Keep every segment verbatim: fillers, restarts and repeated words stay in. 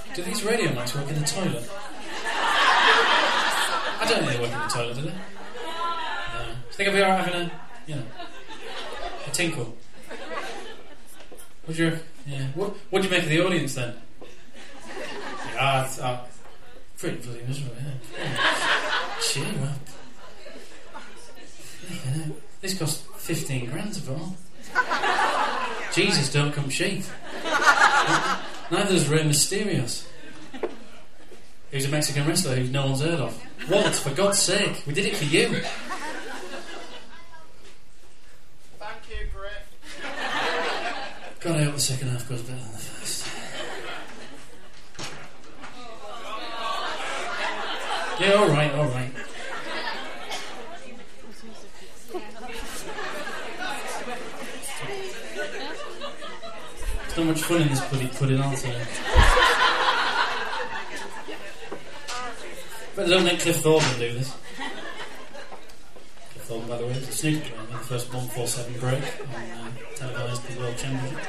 Do these radio mics work in the toilet? I don't think they work in the toilet, do they? No. Do you think I'll be alright having a, you know, a tinkle? What do you reckon? Yeah. What, what do you make of the audience then? Yeah, it's uh, pretty bloody miserable, yeah. Cheer up. Yeah, this cost fifteen grand to put on. Jesus don't come cheap. Neither does Rey Mysterios. Who's a Mexican wrestler who no one's heard of. Walt, for God's sake, we did it for you. Thank you, Griff. God, I hope the second half goes better than the first. Yeah, alright, alright. There's not much fun in this bloody pudding, aren't there? But they don't let Cliff Thornton do this. Cliff Thornton, by the way, was a snooker player in the first one four seven break on uh, televised the World Championship.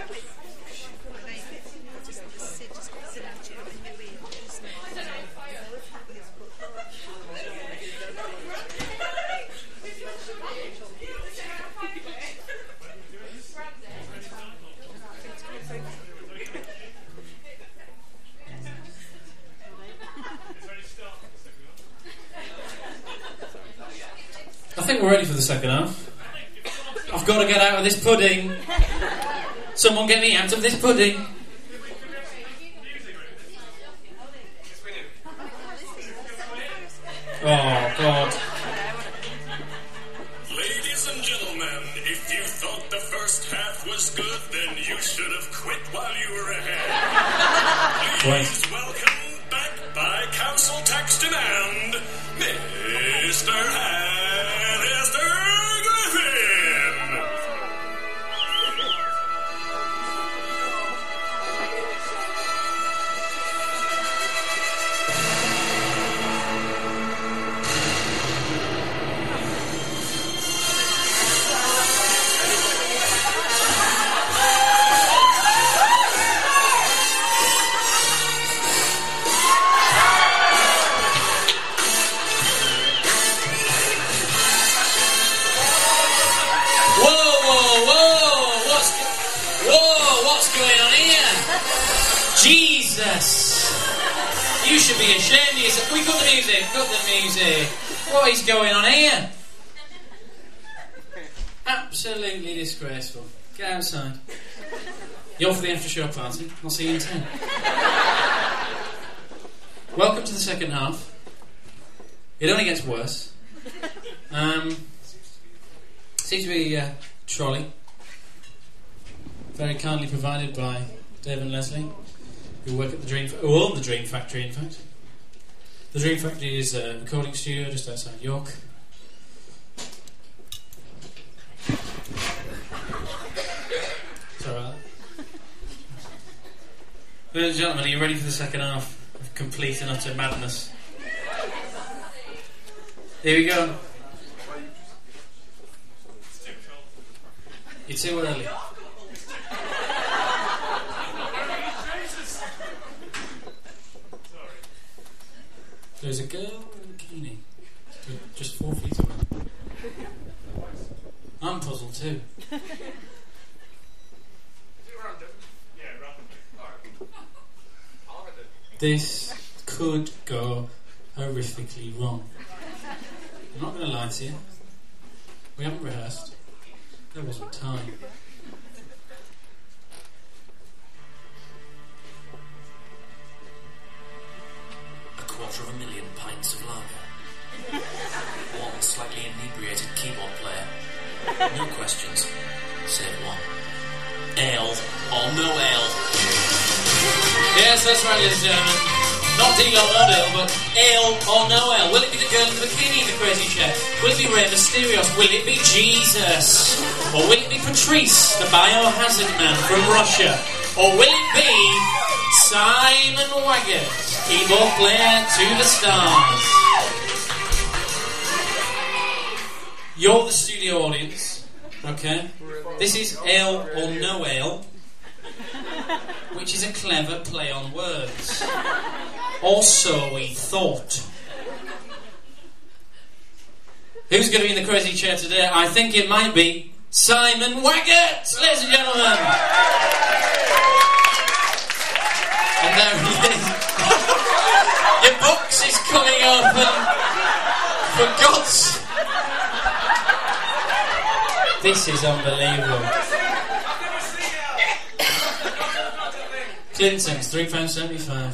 I think we're ready for the second half. I've got to get out of this pudding. Someone get me out of this pudding. Oh, God. Ladies and gentlemen, if you thought the first half was good, then you should have quit while you were ahead. Please Right. welcome back by council tax demand, Mister Alistair Griffin. Jesus! You should be ashamed of yourself. Can we cut the music? Cut the music. What is going on here? Absolutely disgraceful. Get outside. You're for the after show party. I'll see you in ten. Welcome to the second half. It only gets worse. Um, seems to be a trolley. Very kindly provided by Dave and Leslie, who work at the Dream, who own the Dream Factory, in fact. The Dream Factory is a recording studio just outside York. Sorry about that. Ladies and gentlemen, are you ready for the second half of complete and utter madness? Here we go. You're too early. There's a girl in a bikini, just four feet away. I'm puzzled too. This could go horrifically wrong. I'm not going to lie to you. We haven't rehearsed. There wasn't time. A quarter of a million pints of lager. One slightly inebriated keyboard player. No questions, save one. Ale or no ale? Yes, that's right, ladies and gentlemen. Not D-Lo, not ale, but ale or no ale. Will it be the girl in the bikini in the Crazy Chef? Will it be Rey Mysterios? Will it be Jesus? Or will it be Patrice, the biohazard man from Russia? Or will it be Simon Waggett, keyboard player to the stars? You're the studio audience, okay? This is ale or no ale. which is a clever play on words. Or so we thought. Who's going to be in the crazy chair today? I think it might be Simon Waggett, ladies and gentlemen. And there he is. Your box is coming open. For God's... This is unbelievable. Clinton's, three pounds seventy-five.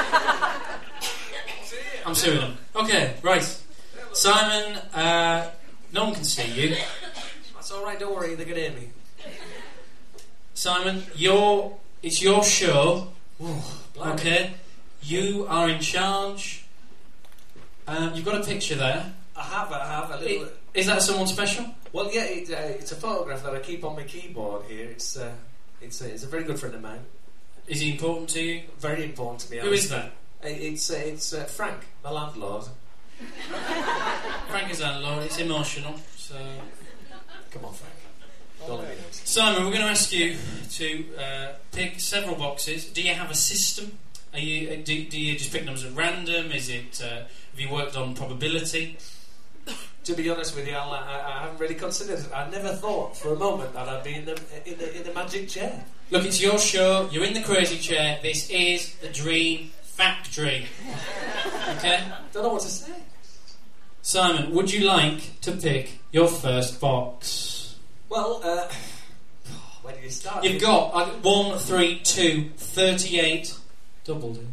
I'm suing them. Okay, right. Simon, uh, no one can see you. That's alright, don't worry, they can hear me. Simon, your it's your show. Ooh, blimey. Okay? You are in charge. Um, you've got a picture there. I have, I have a little... It, is that someone special? Well, yeah, it, uh, it's a photograph that I keep on my keyboard here. It's uh, it's, uh, it's a very good friend of mine. Is he important to you? Very important to me. Who is that? Uh, It's, uh, it's uh, Frank, my landlord. Frank is landlord. It's emotional. So, Come on, Frank. Don't let me know. Simon, we're going to ask you to uh, pick several boxes. Do you have a system? Are you uh, do, do you just pick numbers at random? Is it? Uh, have you worked on probability? To be honest with you, Al, I, I haven't really considered it. I never thought for a moment that I'd be in the in the, in the magic chair. Look, it's your show. You're in the crazy chair. This is the Dream Factory. Okay? Don't know what to say. Simon, would you like to pick your first box? Well, uh, where do you start? You've got uh, one, three, two, thirty-eight. Double do.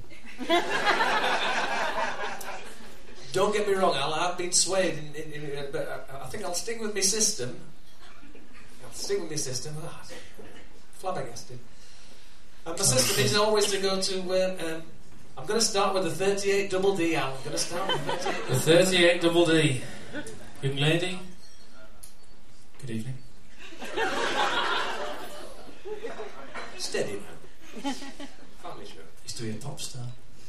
Don't get me wrong, Al. I've been swayed, in, in, in, in, but I, I think I'll stick with my system. I'll stick with my system. Ah, flabbergasted. And my system is always to go to. Um, um, I'm going to start with the thirty-eight double D, Al. I'm going to start with thirty-eight. The thirty-eight double D. Young lady. Good evening. Steady now. Family show. Used to be a pop star.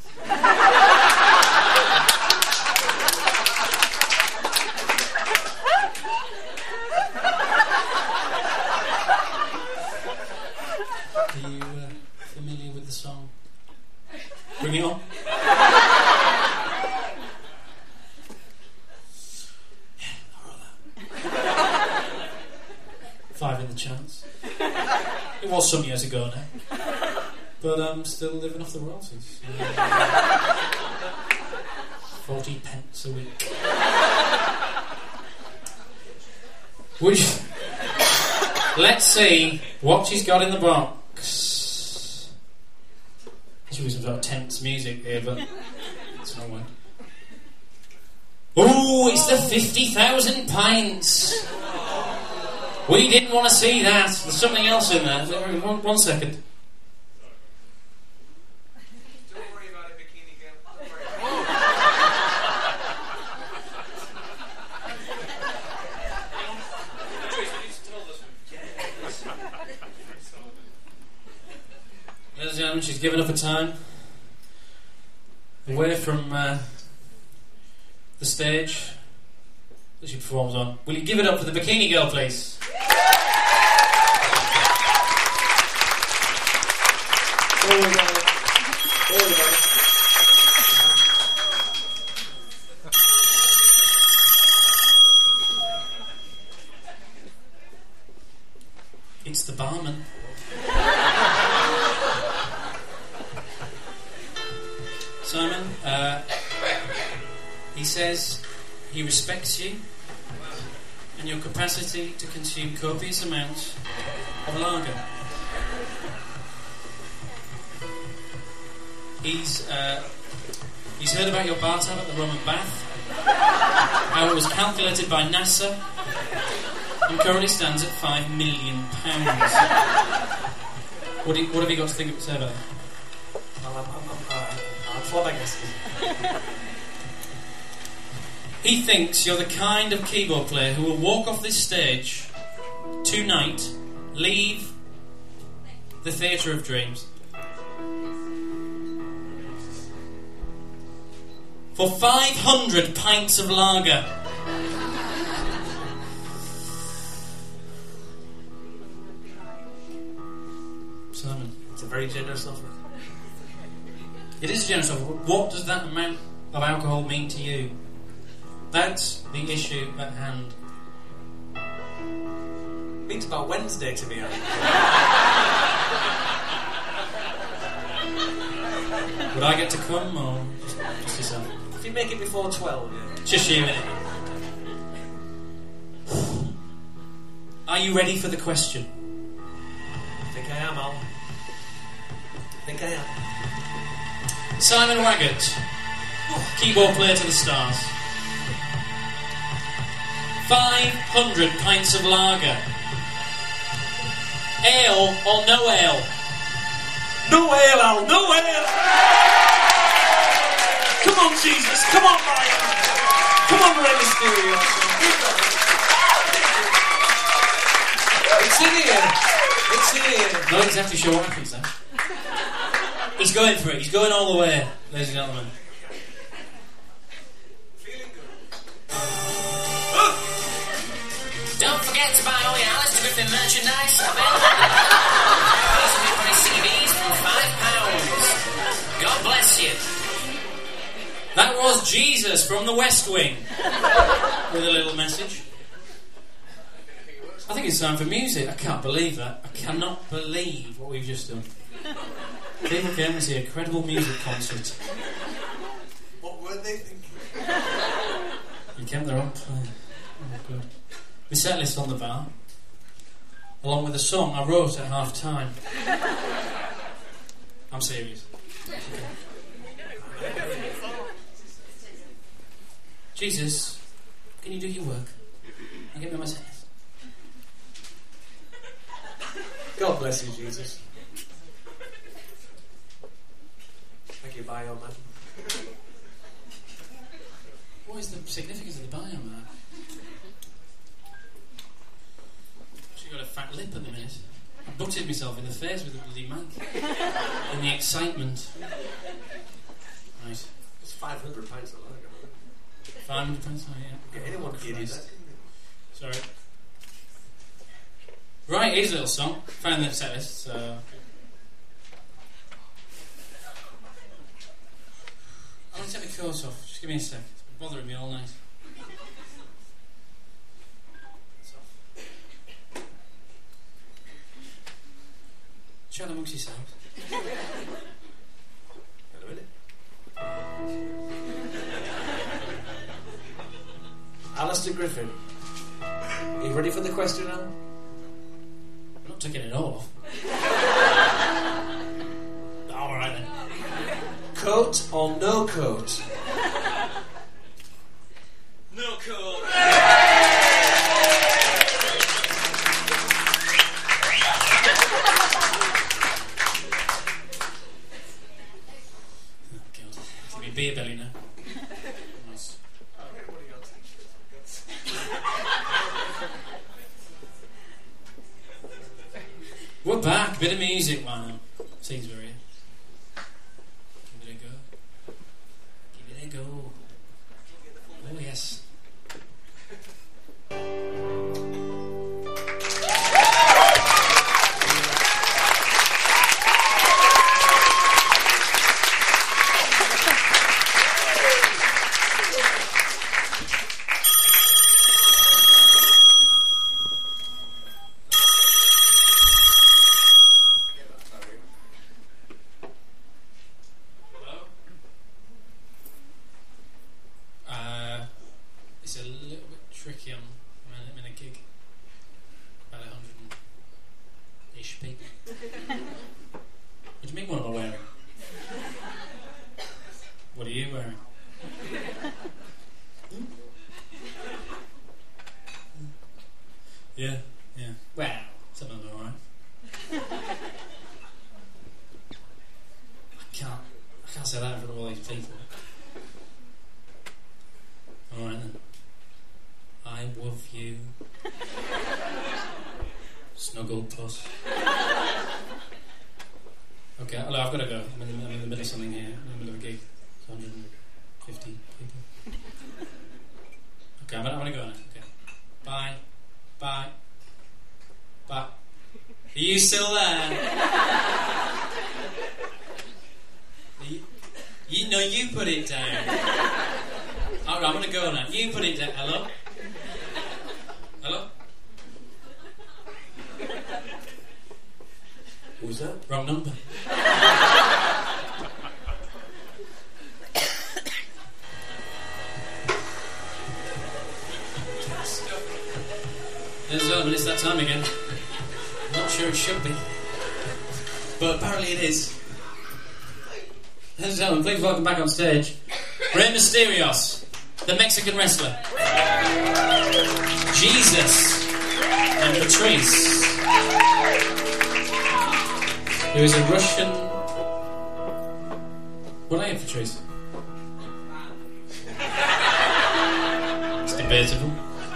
Are you uh, familiar with the song? Bring it on. Yeah, alright that. Five in the charts. It was some years ago now. But I'm still living off the royalties. Uh, Forty pence a week. Would you... Let's see what she's got in the box. She was some sort of tense music here, but it's not one. Oh, it's the fifty thousand pints. We didn't want to see that. There's something else in there. One, one second. Don't worry about it, Bikini Girl. Don't worry Ladies and gentlemen, she's given up her time away from uh, the stage that she performs on. Will you give it up for the Bikini Girl, please? There we go. There we go. It's the barman. Simon, uh, he says he respects you and your capacity to consume copious amounts of lager. He's uh, he's heard about your bathtub at the Roman Bath, how it was calculated by NASA, and currently stands at five million pounds. What, do you, what have you got to think of say about that? I'm, I'm, I'm, uh, I'm flabbergasted. He thinks you're the kind of keyboard player who will walk off this stage tonight, leave the Theatre of Dreams for five hundred pints of lager. It's Simon. a very very generous offer. It is a generous offer. What does that amount of alcohol mean to you? That's the issue at hand. It means about Wednesday to me, I think. Would I get to come, or just, just yourself? If you make it before twelve, yeah. Just you, innit? Are you ready for the question? I think I am, Al. I think I am. Simon Waggart, keyboard player to the stars. five hundred pints of lager. Ale or no ale? No ale, Al, no ale! Come on, Jesus, come on, Ryan! Come on, Rey Mysterio! It's in here! It's in here! Not exactly sure what happens there. He's going for it, he's going all the way, ladies and gentlemen. Feeling good. Don't forget to buy all your Alistair Griffin merchandise. Basically buy C Ds for five pounds. God bless you. That was Jesus from the West Wing with a little message. I think it's time for music. I can't believe that. I cannot believe what we've just done. People came to see a credible music concert. What were they thinking? You came there on play. Oh, good. We set list on the bar, along with a song I wrote at half time. I'm serious. Jesus, can you do your work? And give me my set list. God bless you, Jesus. Thank you, Bio Man. What is the significance of the bio, man? She got a fat lip at the minute. I butted myself in the face with a bloody mic. In the excitement. Right. It's five hundred pints of lager. five hundred pounds, oh yeah. Yeah, anyone can do that, Christ. couldn't Sorry. Right, here's a little song. Found the set list, so... I want to take my coat off. Just give me a sec. It's been bothering me all night. It's off. Chat amongst yourselves. Wait a minute. Alistair Griffin. Are you ready for the question now? I'm not taking it off. Alright then. Coat or no coat? No coat. Oh god. Give me a beer belly now. Nice. I'll get one of your t-shirts. We're back. Bit of music, man. Seems very. Give it a go. Give it a go. Oh yes. Hello? Uh, it's a little bit tricky. I'm, I'm in a gig. About a hundred and ish people. What do you mean, what am I wearing? What are you wearing? Hmm? Yeah, yeah. Well, some of them are alright. I can't, I can't say that in front of all these people. Alright then. I love you. Snuggle plus. Okay, hello, I've got to go. I'm in, the, I'm in the middle of something here. I'm in the middle of a gig. It's one hundred fifty people. Okay, I'm going to go now. Okay. Bye. Bye. Bye. Are you still there? You know, you put it down. All right, I'm going to go now. You put it down. Hello? Hello? Who's that? Wrong number. Ladies and gentlemen, it's that time again. I'm not sure it should be, but apparently it is. Ladies and gentlemen, please welcome back on stage Rey Mysterios, the Mexican wrestler, Jesus, and Patrice, who is a Russian... What are you, Patrice? It's debatable.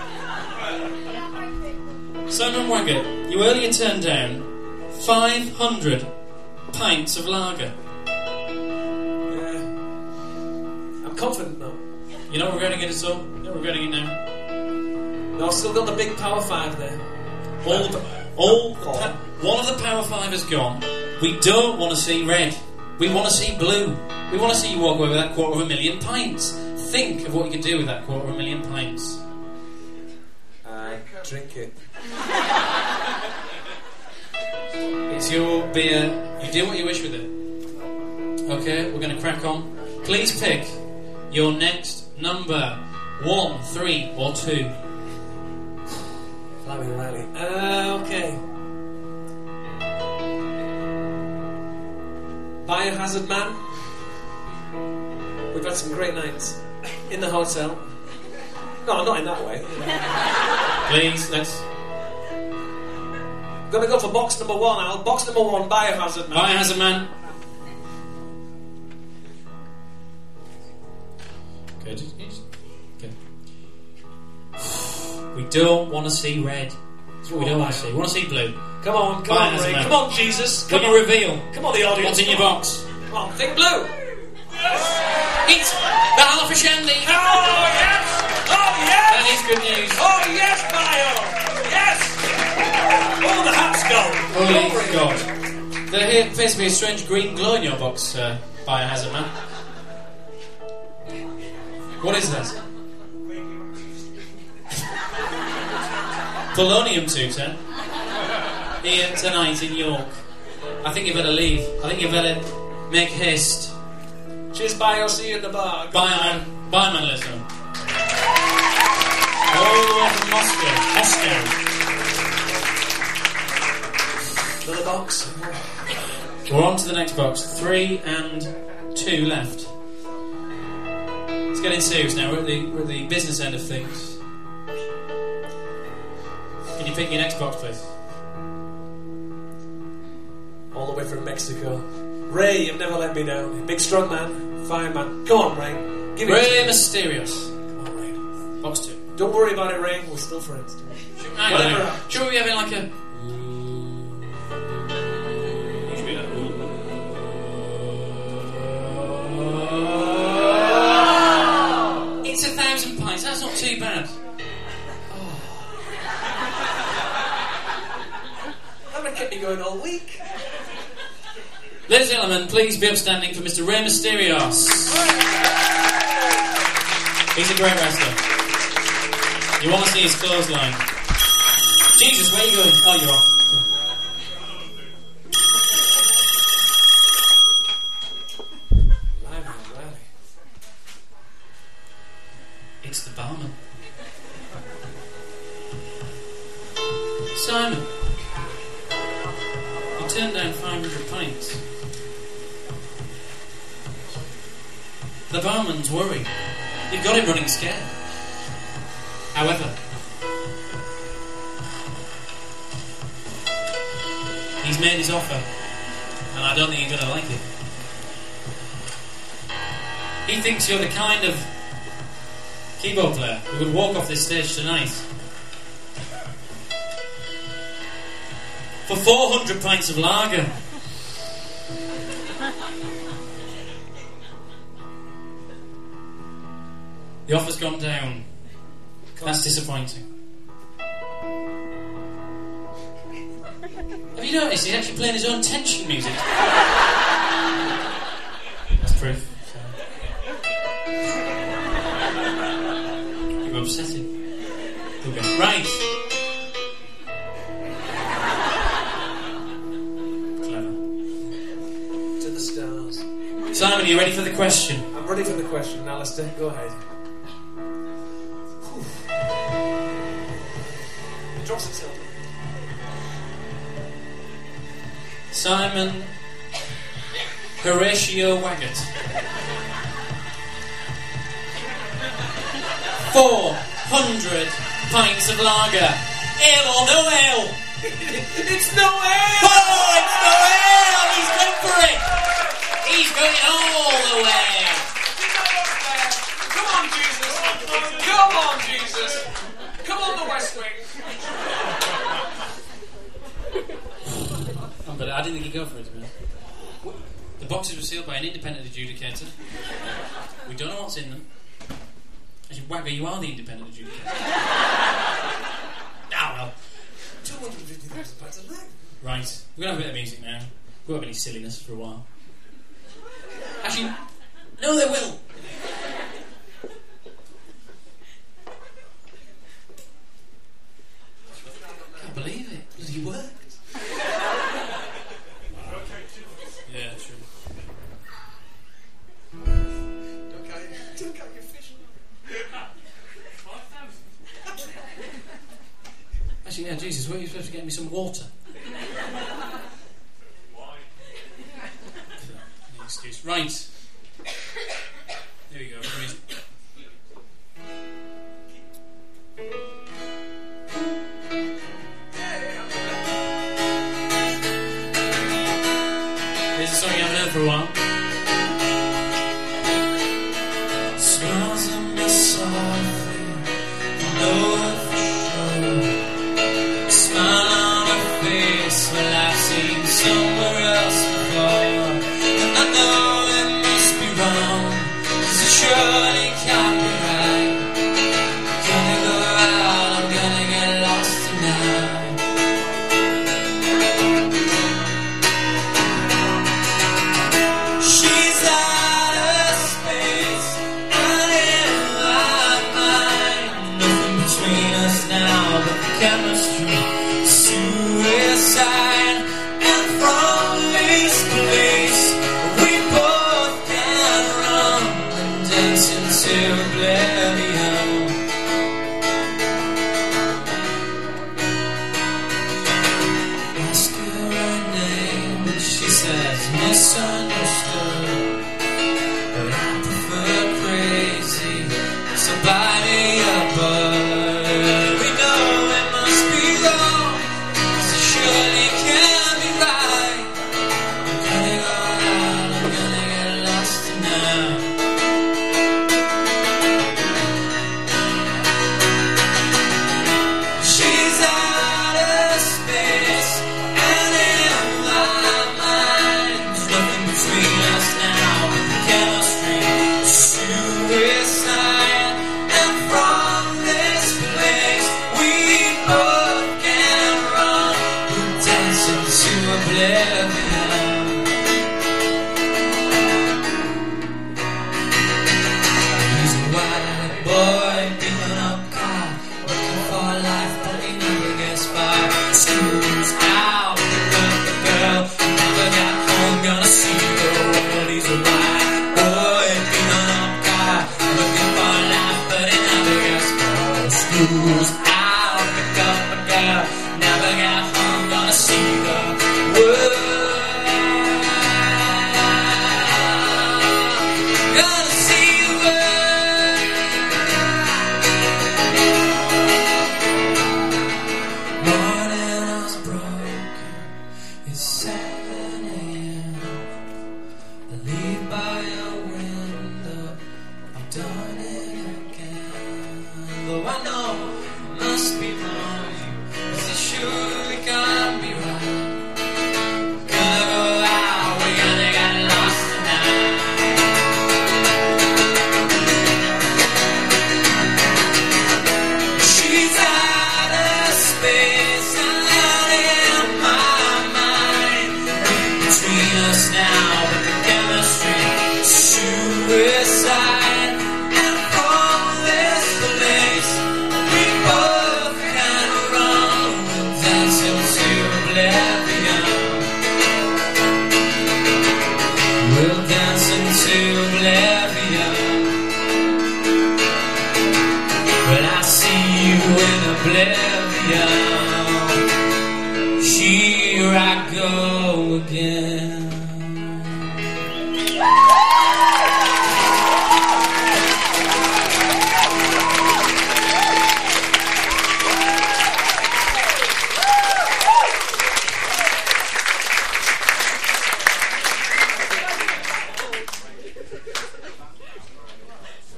Simon Wagger, you earlier turned down five hundred pints of lager. Yeah. I'm confident now. You're not regretting it at all? You're not regretting it now? No, I've still got the big Power Five there. All the, all the pa- one of the Power Five has gone. We don't want to see red. We want to see blue. We want to see you walk away with that quarter of a million pints. Think of what you can do with that quarter of a million pints. I drink it. It's your beer. You do what you wish with it. Okay, we're going to crack on. Please pick your next number. One, three, or two. Flaming Riley. Uh, okay. Biohazard Man. We've had some great nights in the hotel. No, not in that way. Please, let's... Gonna go for box number one, Al. Box number one, Biohazard Man. Biohazard Man. Good. Good. We don't want to see red. That's what we don't want to see. We want to see blue. Come on, come Biohazard on, Ray. Man. Come on, Jesus. Can Come you on. reveal Come on, the audience. what's in your box? Come on, think blue. It's the Halfa Shandy. Oh, yes. Oh, yes. That is good news. Oh, yes, Bio. Yes. Oh, the hat's gone. Holy God. There appears to be a strange green glow in your box, uh, Biohazard Man. What is that? Polonium tutor. Here tonight in York. I think you better leave. I think you better make haste. Cheers, Bio. See you in the bar. Bye, man. Bye, man, listen. All the way from Moscow. Moscow. Another box. We're on to the next box. Three and two left. It's getting serious now. We're at the, we're at the business end of things. Can you pick your next box, please? All the way from Mexico. Ray, you've never let me down. Big strong man. Fine man. Come on, Ray. Give it Rey to me. Mysterios. Come on, Ray. Box two. Don't worry about it, Ray. We're still friends. Should, hang on, Whatever. hang on. Should we be having like a... Should we have- It's a thousand pints. That's not too bad. That would keep me going all week. Ladies and gentlemen, please be upstanding for Mister Rey Mysterios. He's a great wrestler. You want to see his clothesline. Jesus, where are you going? Oh, you're off. Live and rally. It's the barman. Simon, you turned down five hundred pints. The barman's worried. You've got him running scared. However, he's made his offer, and I don't think you're going to like it. He thinks you're the kind of keyboard player who would walk off this stage tonight for four hundred pints of lager. The offer's gone down. That's disappointing. Have you noticed he's actually playing his own tension music? That's proof. So. upsetting. Okay. Right. Clever. To the stars. Simon, are you ready for the question? I'm ready for the question, Alistair. Go ahead. It drops itself. Simon Horatio Waggett. Four hundred pints of lager. Ale or no ale? It's no ale! Oh, it's no ale! He's going for it! He's going all the way! Come on, Jesus! Come on, Jesus! Come on, the West Wing! Oh, but I didn't think he'd go for it, to be honest. The boxes were sealed by an independent adjudicator. We don't know what's in them. Actually, Wagger, you are the independent adjudicator. Ah, well. two hundred fifty thousand pints of lager. Right. We're going to have a bit of music now. We won't have any silliness for a while. Actually, no, they will. I can't believe it. Bloody worked. Yeah, true. Okay, don't get your fish. Actually, yeah, Jesus, weren't you supposed to get me some water? No excuse. Right. There you go. Here's a song you haven't heard for a while. Smiles on me softly, know for sure. A smile on her face, well I've seen somewhere else before. And I know it must be wrong, 'cause it surely can't be right. Gonna go out, I'm gonna get lost tonight. She's out of space and in my mind. Nothing between us now but the chemistry, suicide. And from this place we both can run and dance into oblivion. Ask her her name and she says misunderstood. But I prefer crazy, somebody above. We know it must be wrong, 'cause it surely can't be right. I'm gonna go out, I'm gonna get lost tonight. She's out of space and in my mind. There's nothing between us now but the chemistry, suicide. And from this place we both can run, we'll dance into oblivion.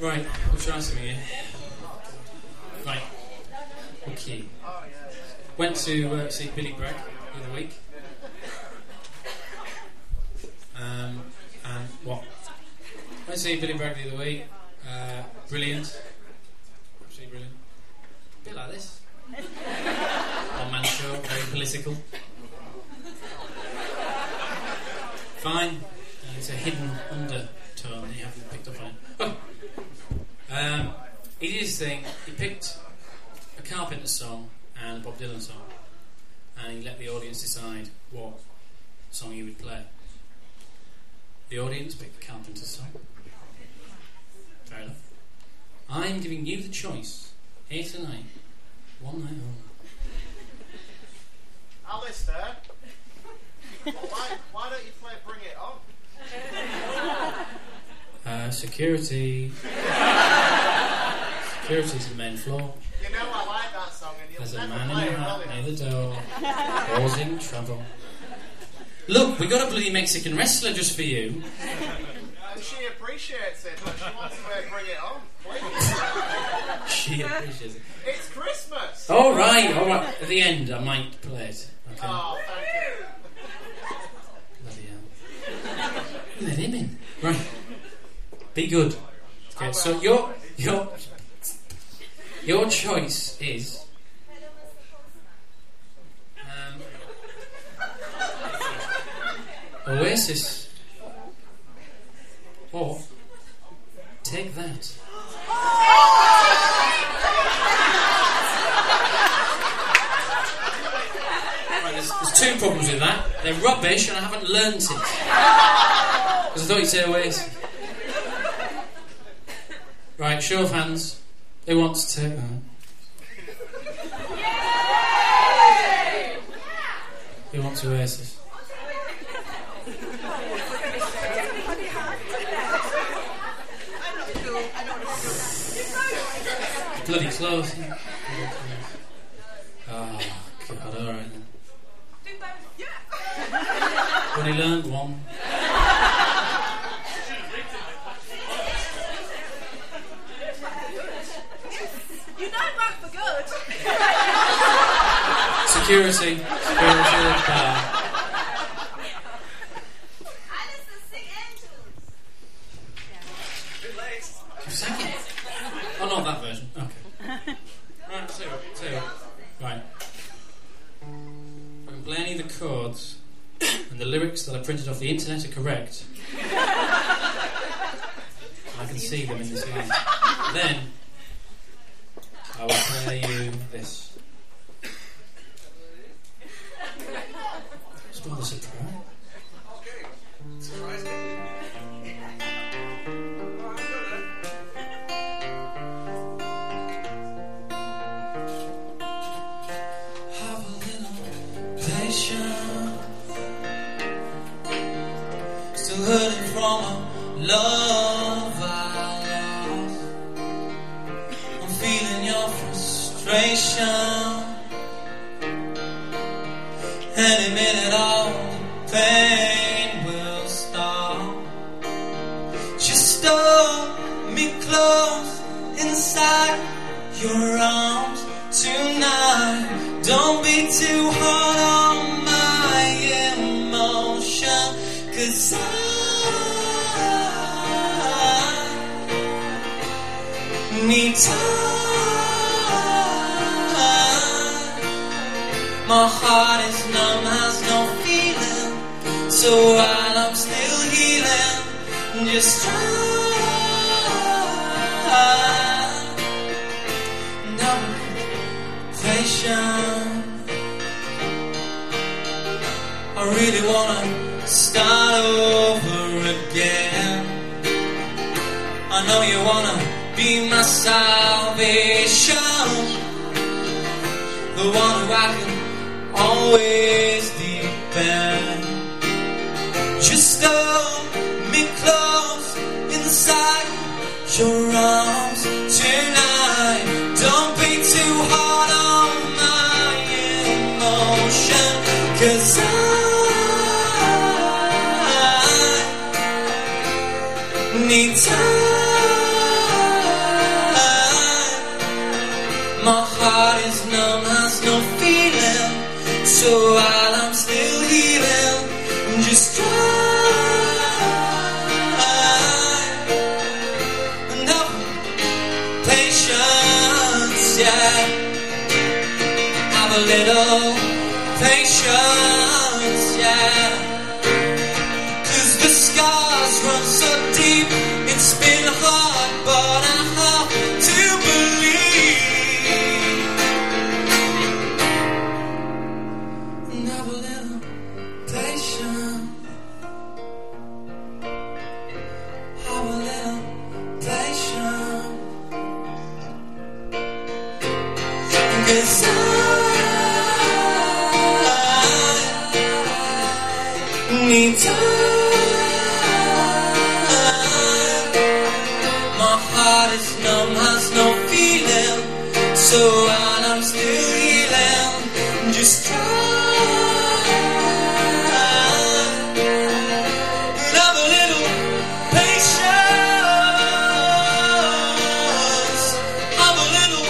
Right, we'll try something here. Right. Okay. Went to uh, see Billy Bragg the other week. Um, and what? Went to see Billy Bragg the other week. Uh, brilliant. Absolutely brilliant. A bit like this. One man show, very political. Fine. Uh, it's a hidden undertone that you haven't picked up on it. Oh. Um, he did his thing. He picked a Carpenter song and a Bob Dylan song, and he let the audience decide what song he would play. The audience picked the Carpenter song. Fair enough. I'm giving you the choice here tonight, one night only. Alistair, why, why don't you play Bring It On? Uh, security. Security to the main floor. You know I like that song and you'll There's a never man play in it a hat well near enough. the door, causing trouble. Look, we got a bloody Mexican wrestler just for you. And she appreciates it, but she wants to play Bring It On. Please. She appreciates it. It's Christmas! All right, all right. At the end, I might play it. Okay. Oh, thank you. Bloody hell. Let him in. Right. Be good. Okay. So your your your choice is. Um, Oasis. Or Take That. Right, there's, there's two problems with that. They're rubbish and I haven't learnt it. Because I thought you'd say Oasis. Right, show of hands. Who wants to take that? Who wants Oasis? Bloody close. Oh, God, alright then. Only learned one. You know back for good. Security. Security. Uh, Second. Oh, not that version. Okay. Right, so, so, right. I'm playing any of the chords, and the lyrics that I printed off the internet are correct. I can see them in this line. Then, I will play you this. It's rather surprising. Surprise me. Have a little patience. Still hurting from a love I lost. I'm feeling your frustration. Any minute all the pain will stop. Just hold me close inside your arms tonight. Don't be too hard on my emotion, 'cause I need time. My heart is numb, has no feeling, so while I'm still healing, just try. Now I'm patient. I really wanna start over again. I know you wanna be my salvation, the one who I can always depend. Just hold me close inside your arms tonight. Don't be too hard on my emotion, 'cause I need time. heart is numb, has no feeling. So while I'm still healing, just try enough patience, yeah. Have a little patience, yeah. 'Cause the scars run so deep, it's been hard, but I have to believe. And have a little patience. Have a little patience. 'Cause I need time. My heart is numb, has no feeling. So while I'm still healing, just try and have a little patience. Have a little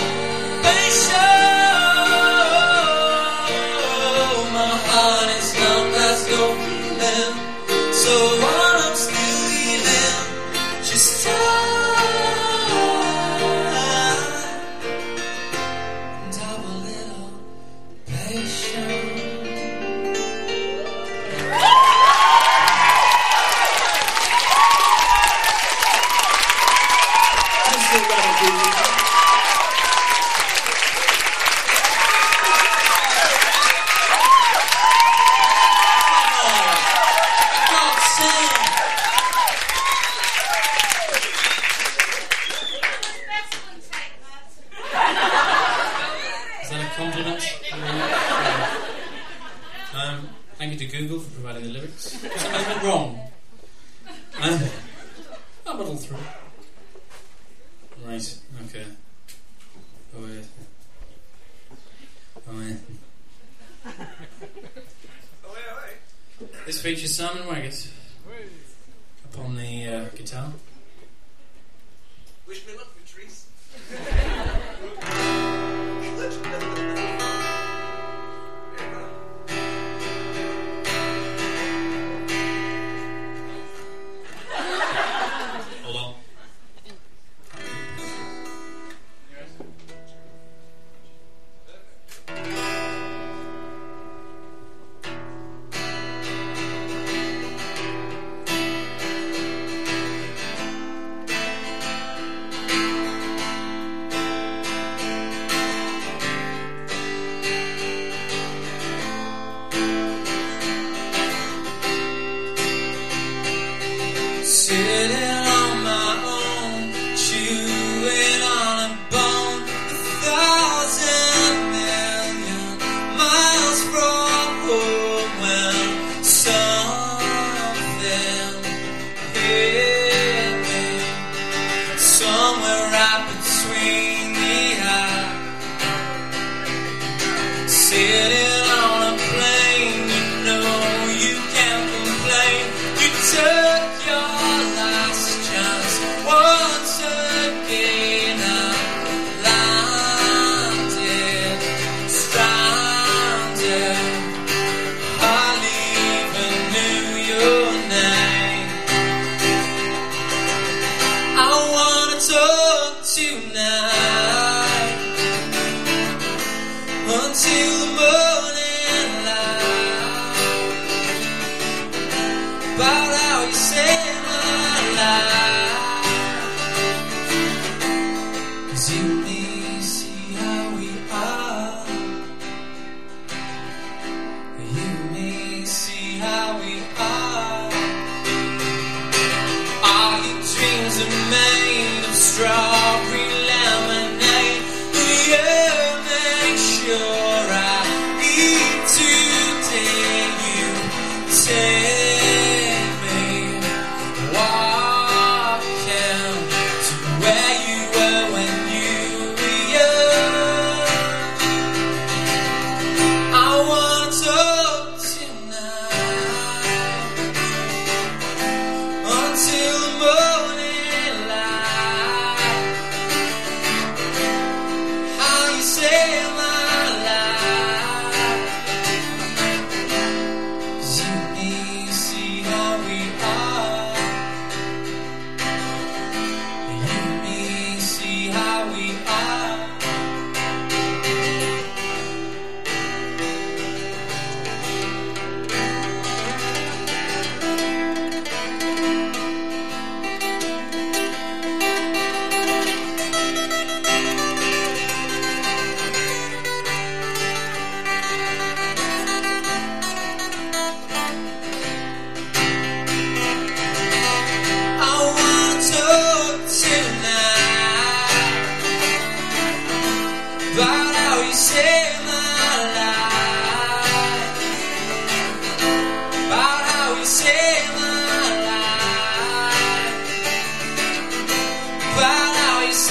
patience. My heart is numb, has no feeling. So while I'm still healing, just try and have a little patience. God's sake. Excellent take, Matt. Is that a compliment? Um, thank you to Google for providing the lyrics. Was there anything wrong? Uh, I'll muddle through. Right, okay. Oh, wait. Oh, wait. This features Simon Waggett upon the uh, guitar. Wish me luck, Patrice. Hold on. Sitting on my own, chewing on a bone, a thousand million miles from home, when something hit me somewhere right between the eyes. Sitting on a plane, you know you can't complain. You took your last chance once again. I landed, stranded, hardly even knew your name. I wanna talk tonight until the morning light, about how you saved my life. 'Cause you and me see how we are. You and me see how we are. All your dreams are made of strawberry lemonade. Yeah, make sure I eat today. You take me walking to where you were when you were young. I want to talk tonight until the morning light.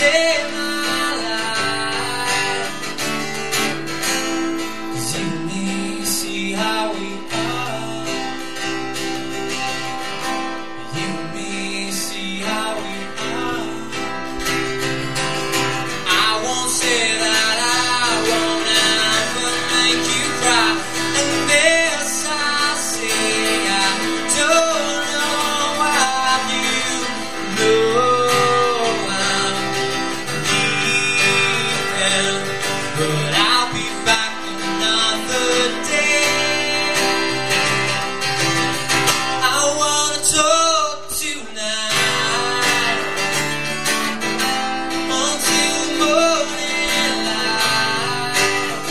save my life. 'Cause you and me see how we are. You and me see how we are. I won't say that I won't ever make you cry. And this I say, I don't know how you know I'm leaving, but I'll be back another day. I wanna talk tonight until morning light,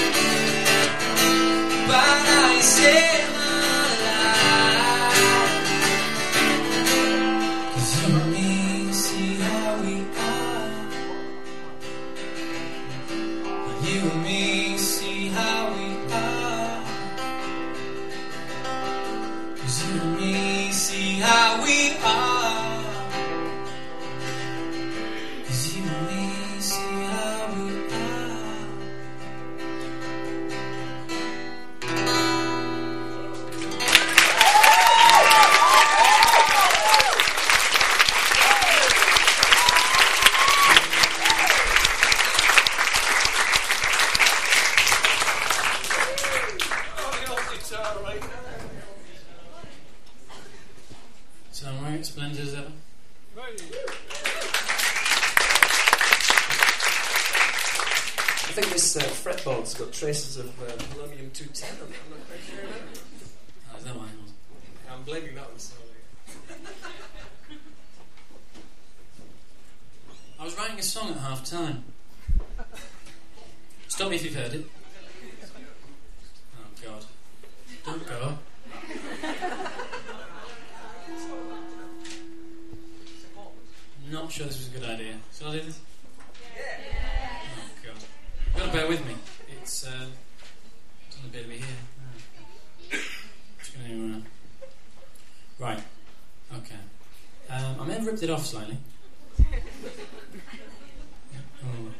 but I say my life. 'Cause you and me see how we are. You and me see how we are. 'Cause you and me see how we are. 'Cause you and me see how we are. Sound right? Splendid as ever. I think this uh, fretboard's got traces of uh, polonium two ten on it. I'm not quite sure about it. Oh, is that why? I'm blaming that on Sony. I was writing a song at half time. Stop me if you've heard it. Oh, God. Don't go. Not sure this was a good idea. Shall I do this? Oh, God. You've got to bear with me. It's, uh, it's on a bit of me here. Oh. Just going to, uh, right. Okay. Um, I may have ripped it off slightly. Oh.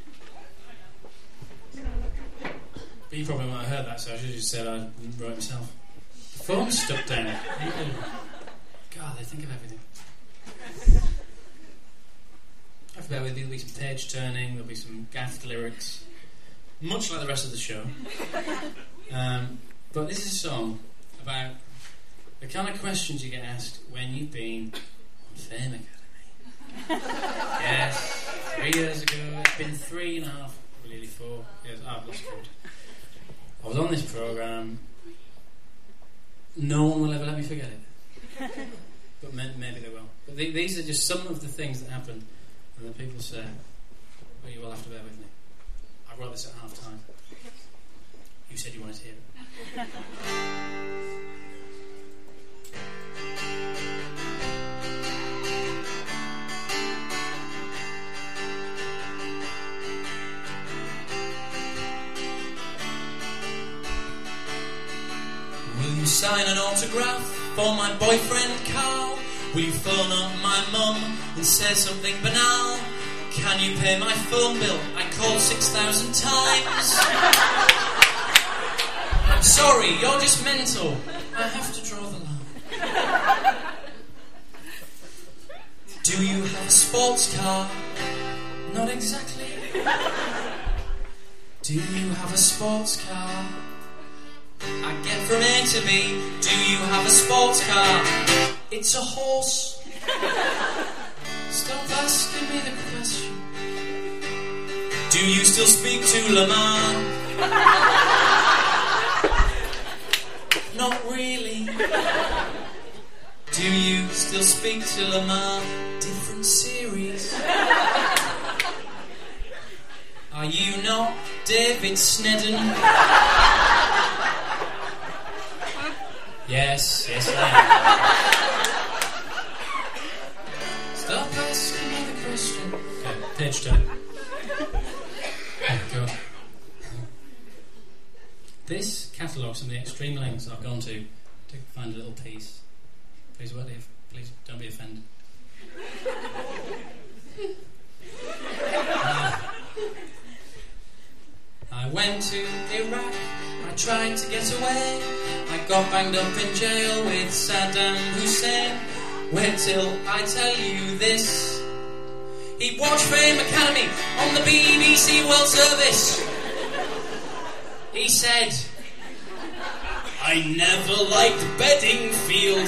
But you probably might have heard that, so I should have just said I didn't write it myself. The phone's stuck down it. God, they think of everything. I have to bear with you. There'll be some page turning, there'll be some gaffed lyrics, much like the rest of the show. Um, but this is a song about the kind of questions you get asked when you've been on Fame Academy. Yes, three years ago. It's been three and a half, really four years. Oh, I've lost count. I was on this programme. No one will ever let me forget it. But may- maybe they will. But th- these are just some of the things that happen. And then people say, well, you will have to bear with me. I wrote this at half time. You said you wanted to hear it. Will you sign an autograph for my boyfriend Carl? Will you phone up my mum and say something banal? Can you pay my phone bill? I called six thousand times. I'm sorry, you're just mental. I have to draw the line. Do you have a sports car? Not exactly. Do you have a sports car? I get from A to B. Do you have a sports car? It's a horse. Stop asking me the question. Do you still speak to Lamar? Not really. Do you still speak to Lamar? Different series. Are you not David Snedden? Yes, yes I am. Stop asking me the question. Okay, page turn. Oh God. This catalogues some of the extreme lengths I've gone to to find a little piece. Please, what if? Please don't be offended. went to Iraq. I tried to get away. I got banged up in jail with Saddam Hussein. Wait till I tell you this. He watched Fame Academy on the B B C World Service. He said, I never liked Bedingfield.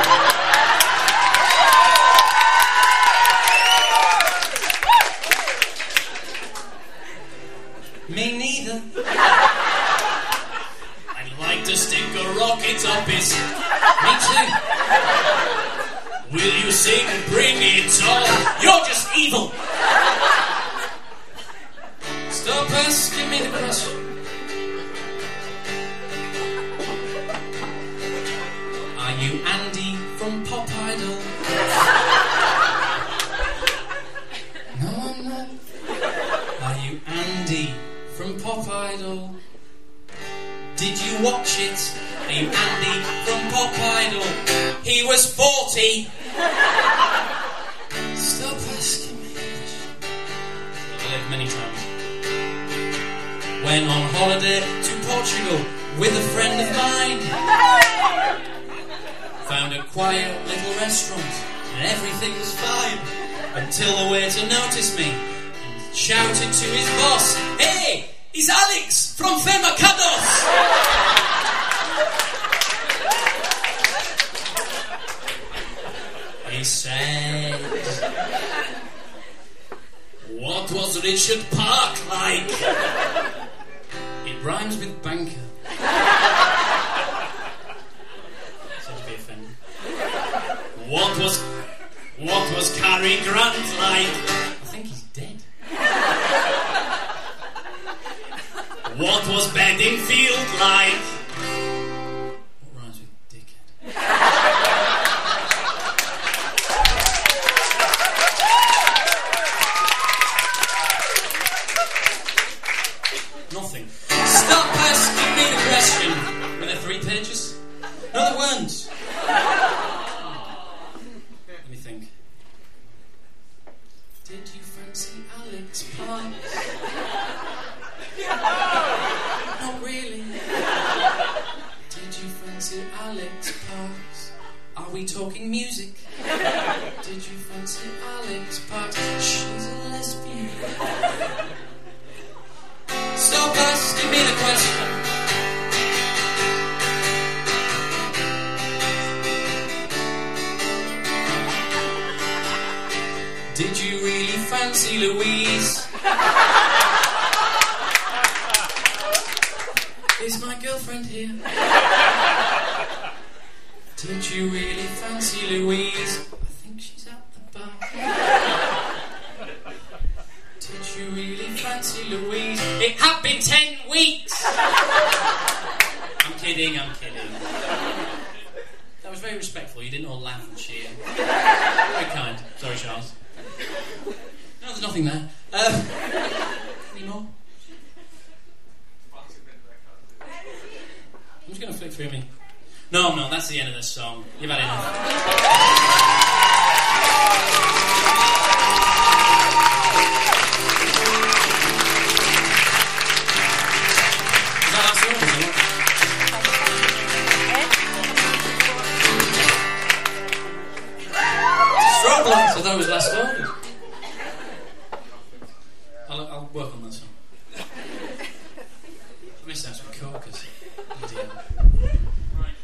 Me neither. I'd like to stick a rocket up his... Me too. Will you sing Bring It On? You're just evil. Stop asking me the question. Are you Andy from Pop Idol? No, I'm not. Are you Andy from Pop Idol? Did you watch it? Are you Andy from Pop Idol? He was forty. Stop asking me. I've lived many times. Went on holiday to Portugal with a friend of mine. Found a quiet little restaurant and everything was fine until the waiter noticed me and shouted to his boss, Hey, it's Alex from Femacados! He said, What was Richard Park like? It rhymes with banker. What was what was Cary Grant like? I think he's dead. What was Bedingfield like? What rhymes with dickhead? Nothing. Stop asking me the question. Were there three pages? No, there weren't. Did you fancy Alex Parks? Not really. Did you fancy Alex Parks? Are we talking music? Did you fancy Alex Parks? She's a lesbian. Stop asking me the question. Did you really fancy Louise? Is my girlfriend here? Did you really fancy Louise? I think she's at the bar. Did you really fancy Louise? It had been ten weeks! I'm kidding, I'm kidding. That was very respectful. You didn't all laugh and cheer. Very kind. Sorry, Charles. No, there's nothing there. Um, any more? I'm just going to flick through me. No, no, that's the end of this song. You've had enough. Is that last one? Strobe lights. I thought it was last one. I'll, I'll work on that song. I missed out some corkers. Right.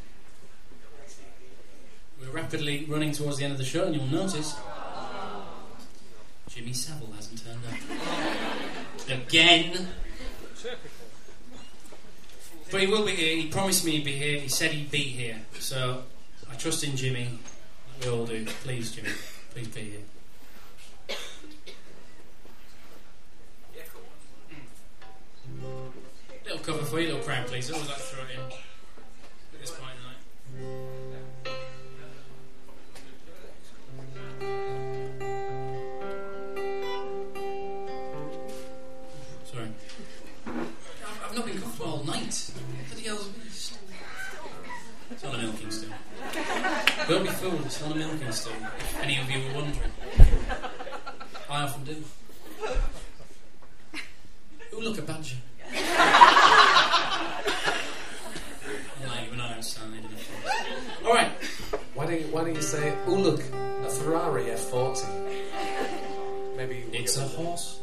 We're rapidly running towards the end of the show, and you'll notice Jimmy Savile hasn't turned up. Again. But he will be here. He promised me he'd be here. He said he'd be here. So I trust in Jimmy. We all do. Please, Jimmy. Please be here. Little cover for you, little crowd, please. I always like to throw it in at this point in the night. Sorry. I've, I've not been comfortable all night. What the hell's this? It's on a milking stool. Don't be fooled, it's on a milking stool. If any of you were wondering. I often do. Ooh, look, a badger. All right. Why don't you, why don't you say, oh look, a Ferrari F forty? Maybe It's a horse.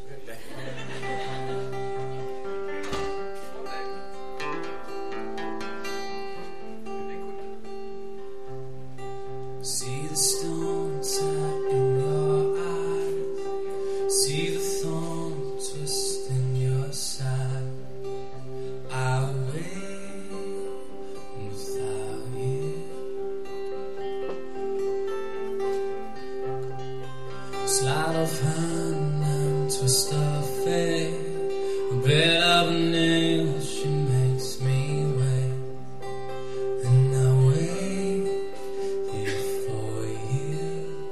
See the stone set in your eyes. See the thorn twist in your side. I'll wait without you. Sleight of hand and twist of fate. A bit of a nail, she makes me wait. And I wait here for you.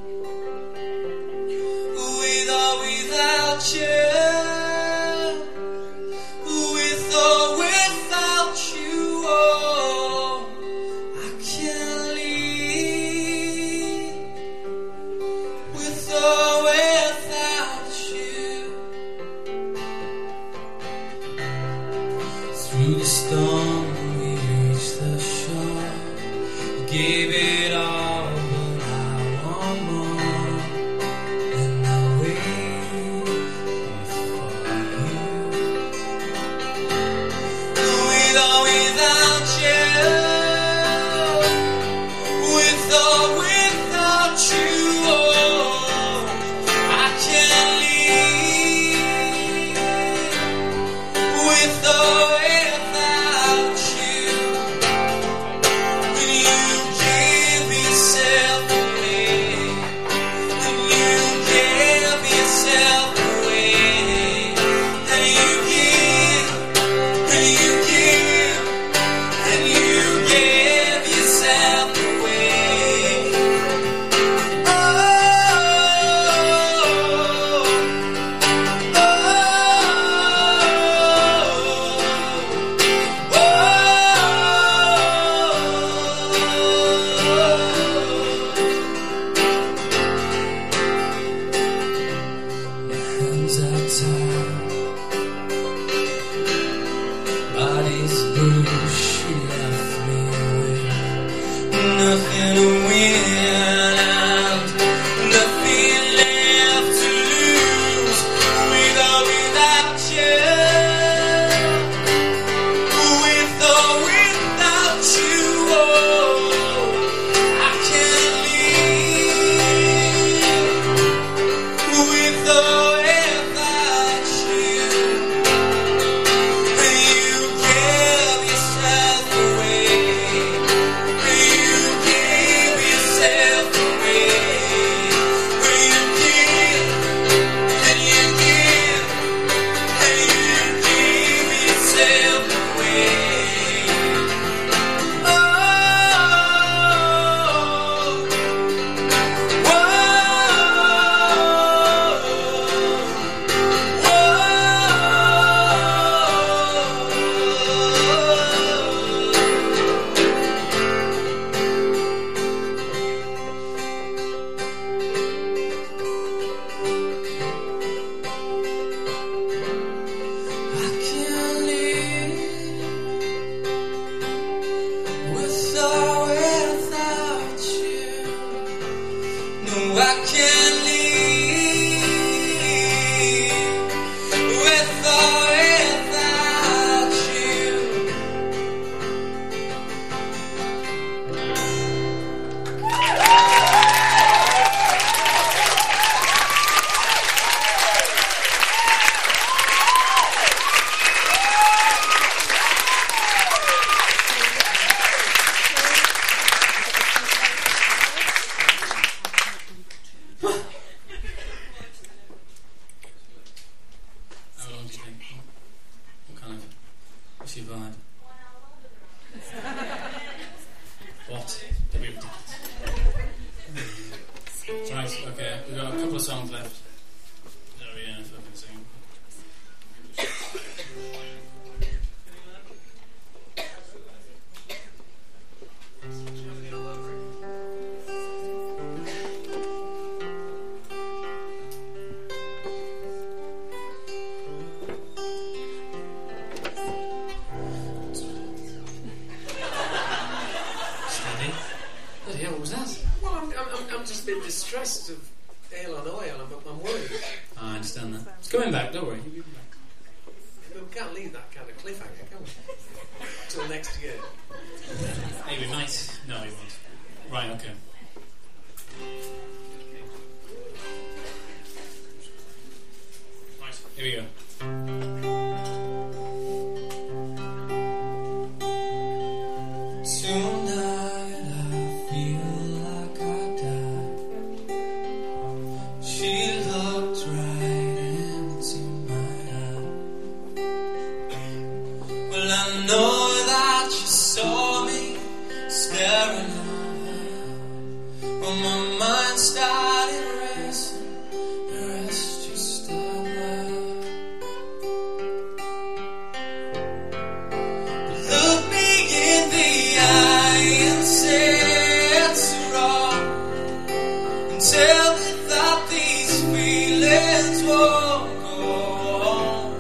With or without you. With or without you. Oh, I can't leave. With or without you. Through the storm we reached the shore. You gave it all, but I want more. And I wait for you. With or without you. With or without you. Oh, I can't leave. With or without you. When you give yourself away. When you give yourself away. And you give. When you give. And you give yourself away. Oh, oh, hands are tied, body's bruised. She left me with nothing to win and nothing left to lose. With or without you. With or without you. Oh, I can't leave. With or without you. When you give yourself away. When you give yourself away. When you give. And you give. And you give yourself away. Oh, I can't live with or without you. No, I can't live with or without you. How long do you think? What kind of? What's your vibe? What? Don't be ridiculous. Right, okay, we've got a couple of songs left. That'll be enough I can sing. Steady. bit distressed of ale on oil. I'm, I'm worried. I understand that. It's coming back, don't worry. You'll be back. We can't leave that kind of cliffhanger, can we? Till next year. Hey, we might. No, we won't. Right, okay. Right, here we go. Tonight I feel like I died. She looked right into my eye. Well, I know that you saw me staring at her. Well, my mind started racing. The rest just a blur. Look me in the eye and say it's wrong, and tell me that these feelings won't go on.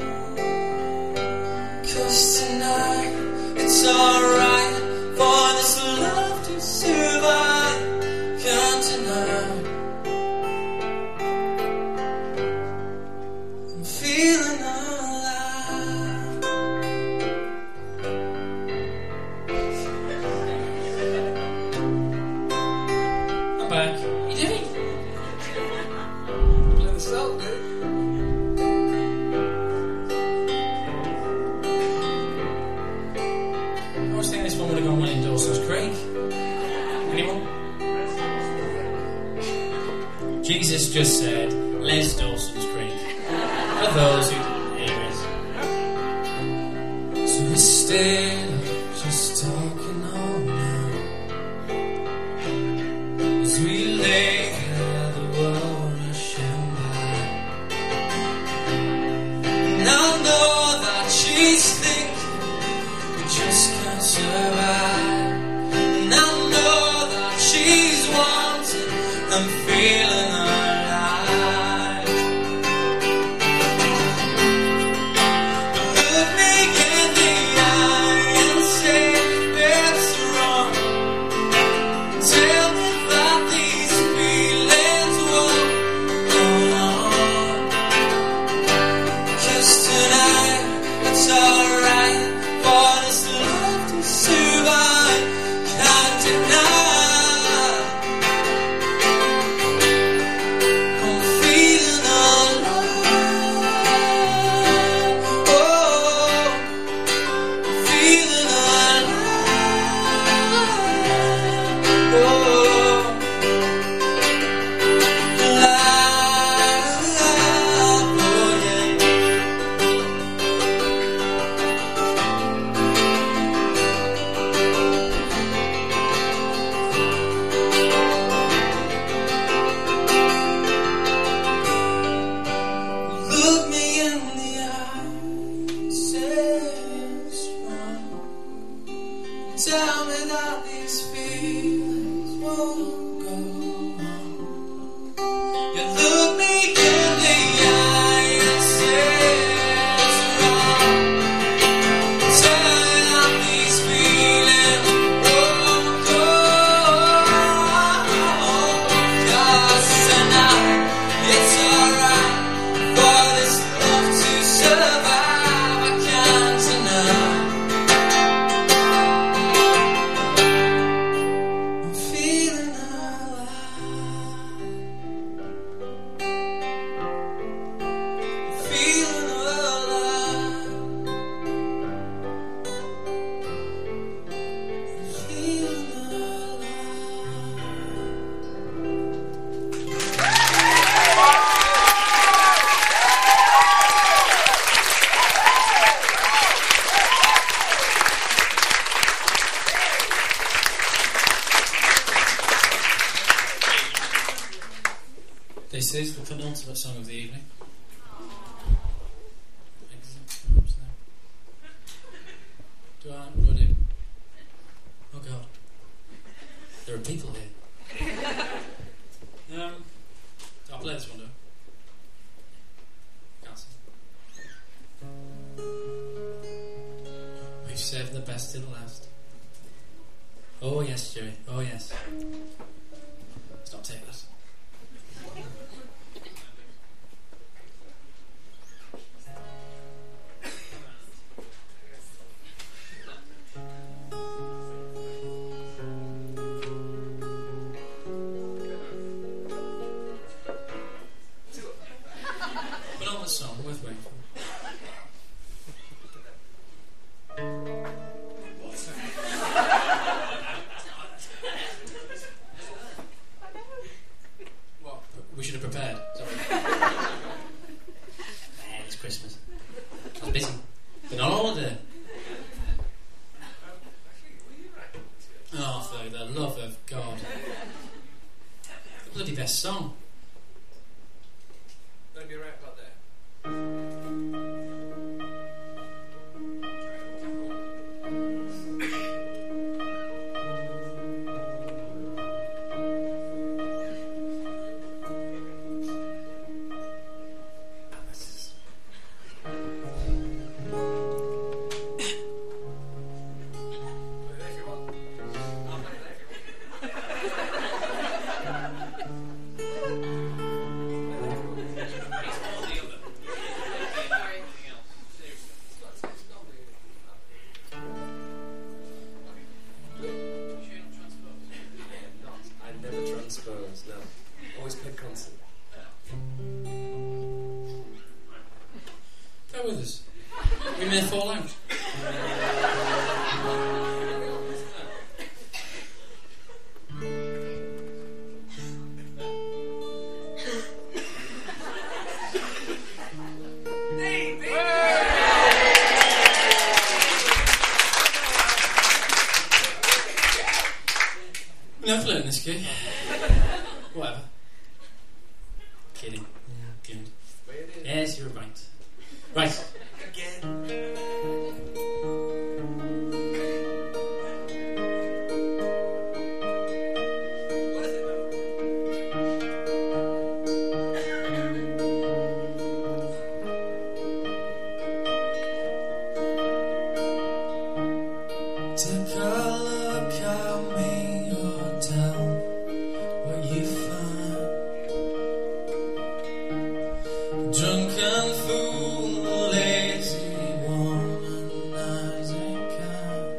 'Cause tonight it's alright for this love to survive. Can't deny I'm feeling alive. I'm back. You doing? Play the song, dude. I was thinking this one would have gone well in Dawson's Creek. Anyone? Jesus just said, Les Dawson's Creek. For those who didn't hear it. So instead of just talking all night, as we lay there, the world rushing by, and I know that she's thinking we just can't survive, and I know that she's wanting and feeling alive. Look me in the eye and say it's wrong. Tell me that these feelings won't go on. 'Cause tonight it's alright for this love to survive. Can't deny I'm feeling alive. Oh, I'm feeling alive. Oh, alive. Oh, yeah. Look me in the eye, say it's wrong. Tell me that these feelings won't go on. You look me in the eye and say it's wrong. Tell me that these feelings won't go on. 'Cause tonight it's alright for this love to survive. I can't deny I'm feeling alive. I'm feeling alive. I'm feeling This is the penultimate song of the evening. Do I? What do I do? Oh God. There are people here. um, I'll play this one, do I? Can't sing. We've saved the best till last. Oh yes, Jerry. Oh yes. Stop taking us. song, worth waiting for. What? We should have prepared. Sorry. Man, it's Christmas. I was busy. Been on holiday. Oh, for the love of God. The bloody best song. Gonna be right about there. With us. We may fall out. We're not learning this key. Whatever. Kidding. Good. Yes, you're right. Right. Again. Take a look at me or down what you find. Drunken fool, lazy womanizer kind.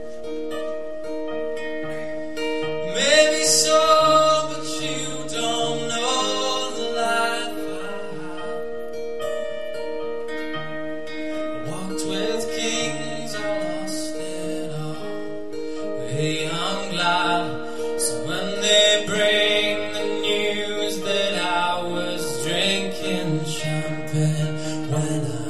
Maybe so, but you don't know the life I had. Walked with kings, I lost it all. Hey, I'm glad. So when they bring the news that I was drinking champagne when I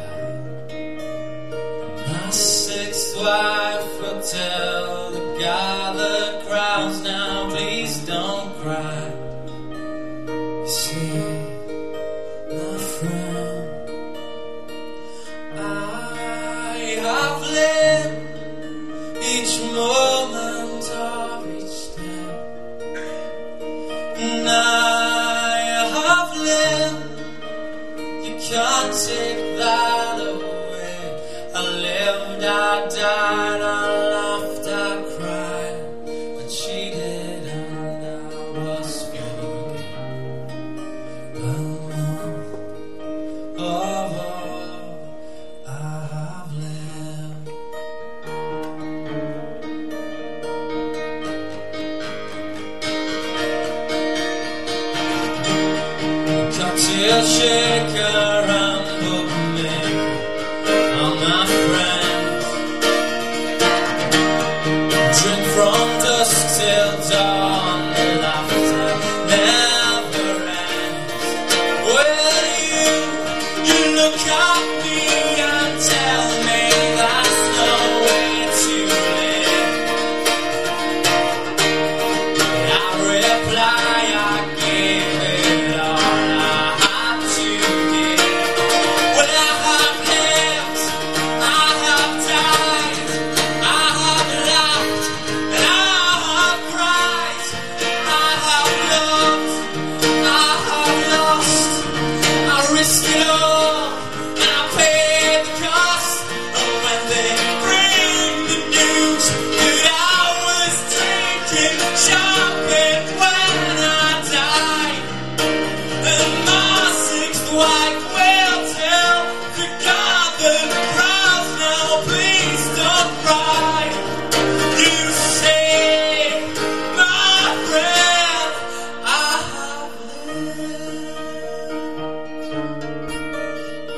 died, my sixth wife will tell the guy that cries now, please don't cry. You see, my friend, I have lived each moment of each day, and I have lived. You can't take that away. I lived, I died, I laughed, I cried, I cheated, and I was forgiven. But more of all I have lived. Cocktail shaker and bookmaker are my friends. Drink from dusk till dawn, the laughter never ends. Well, you, you look at me and tell me that's no way to live. I reply, I give it all I had to give. Well, I have lived, I have died, I have laughed, and I have cried, I have loved, I have lost, I risk it all, and I pay the cost. And when they bring the news that I was drinking champagne when I died, and my sixth wife will tell the God that cries now, please don't cry. You say, my friend, I have lived.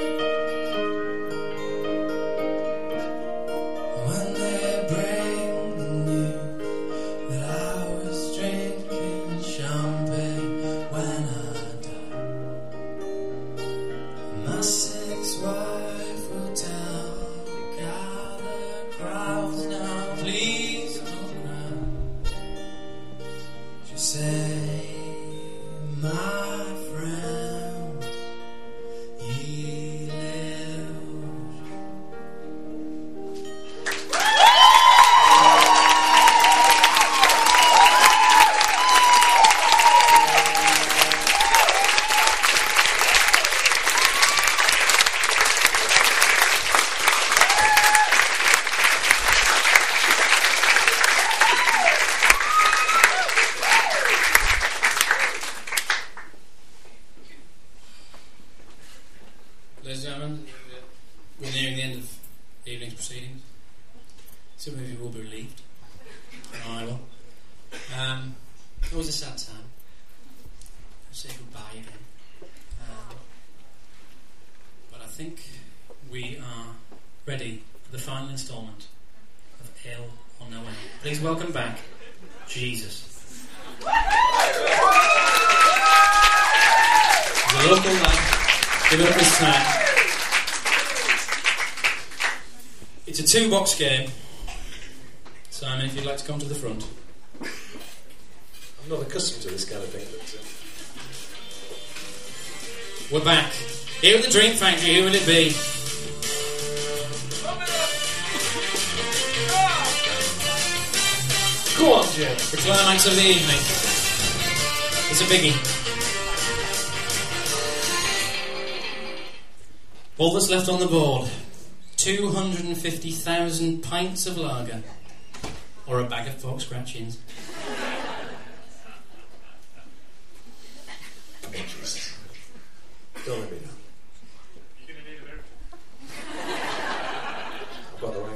Ladies and gentlemen, we're nearing the end of the evening's proceedings. Some of you will be relieved. I will. Um, always a sad time. I'll say goodbye again. Um, but I think we are ready for the final instalment of Ale or No Ale. Please welcome back Jesus. The local lad. Give it up this time. It's a two-box game. Simon, if you'd like to come to the front. I'm not accustomed to this kind of thing. But, uh... We're back. Here at the Dream Factory, who will it be? Go on, Jim. The climax of the evening. It's a biggie. All that's left on the board, two hundred fifty thousand pints of lager, or a bag of pork scratchings. Don't let me down. You're going to need a bit. I've got the right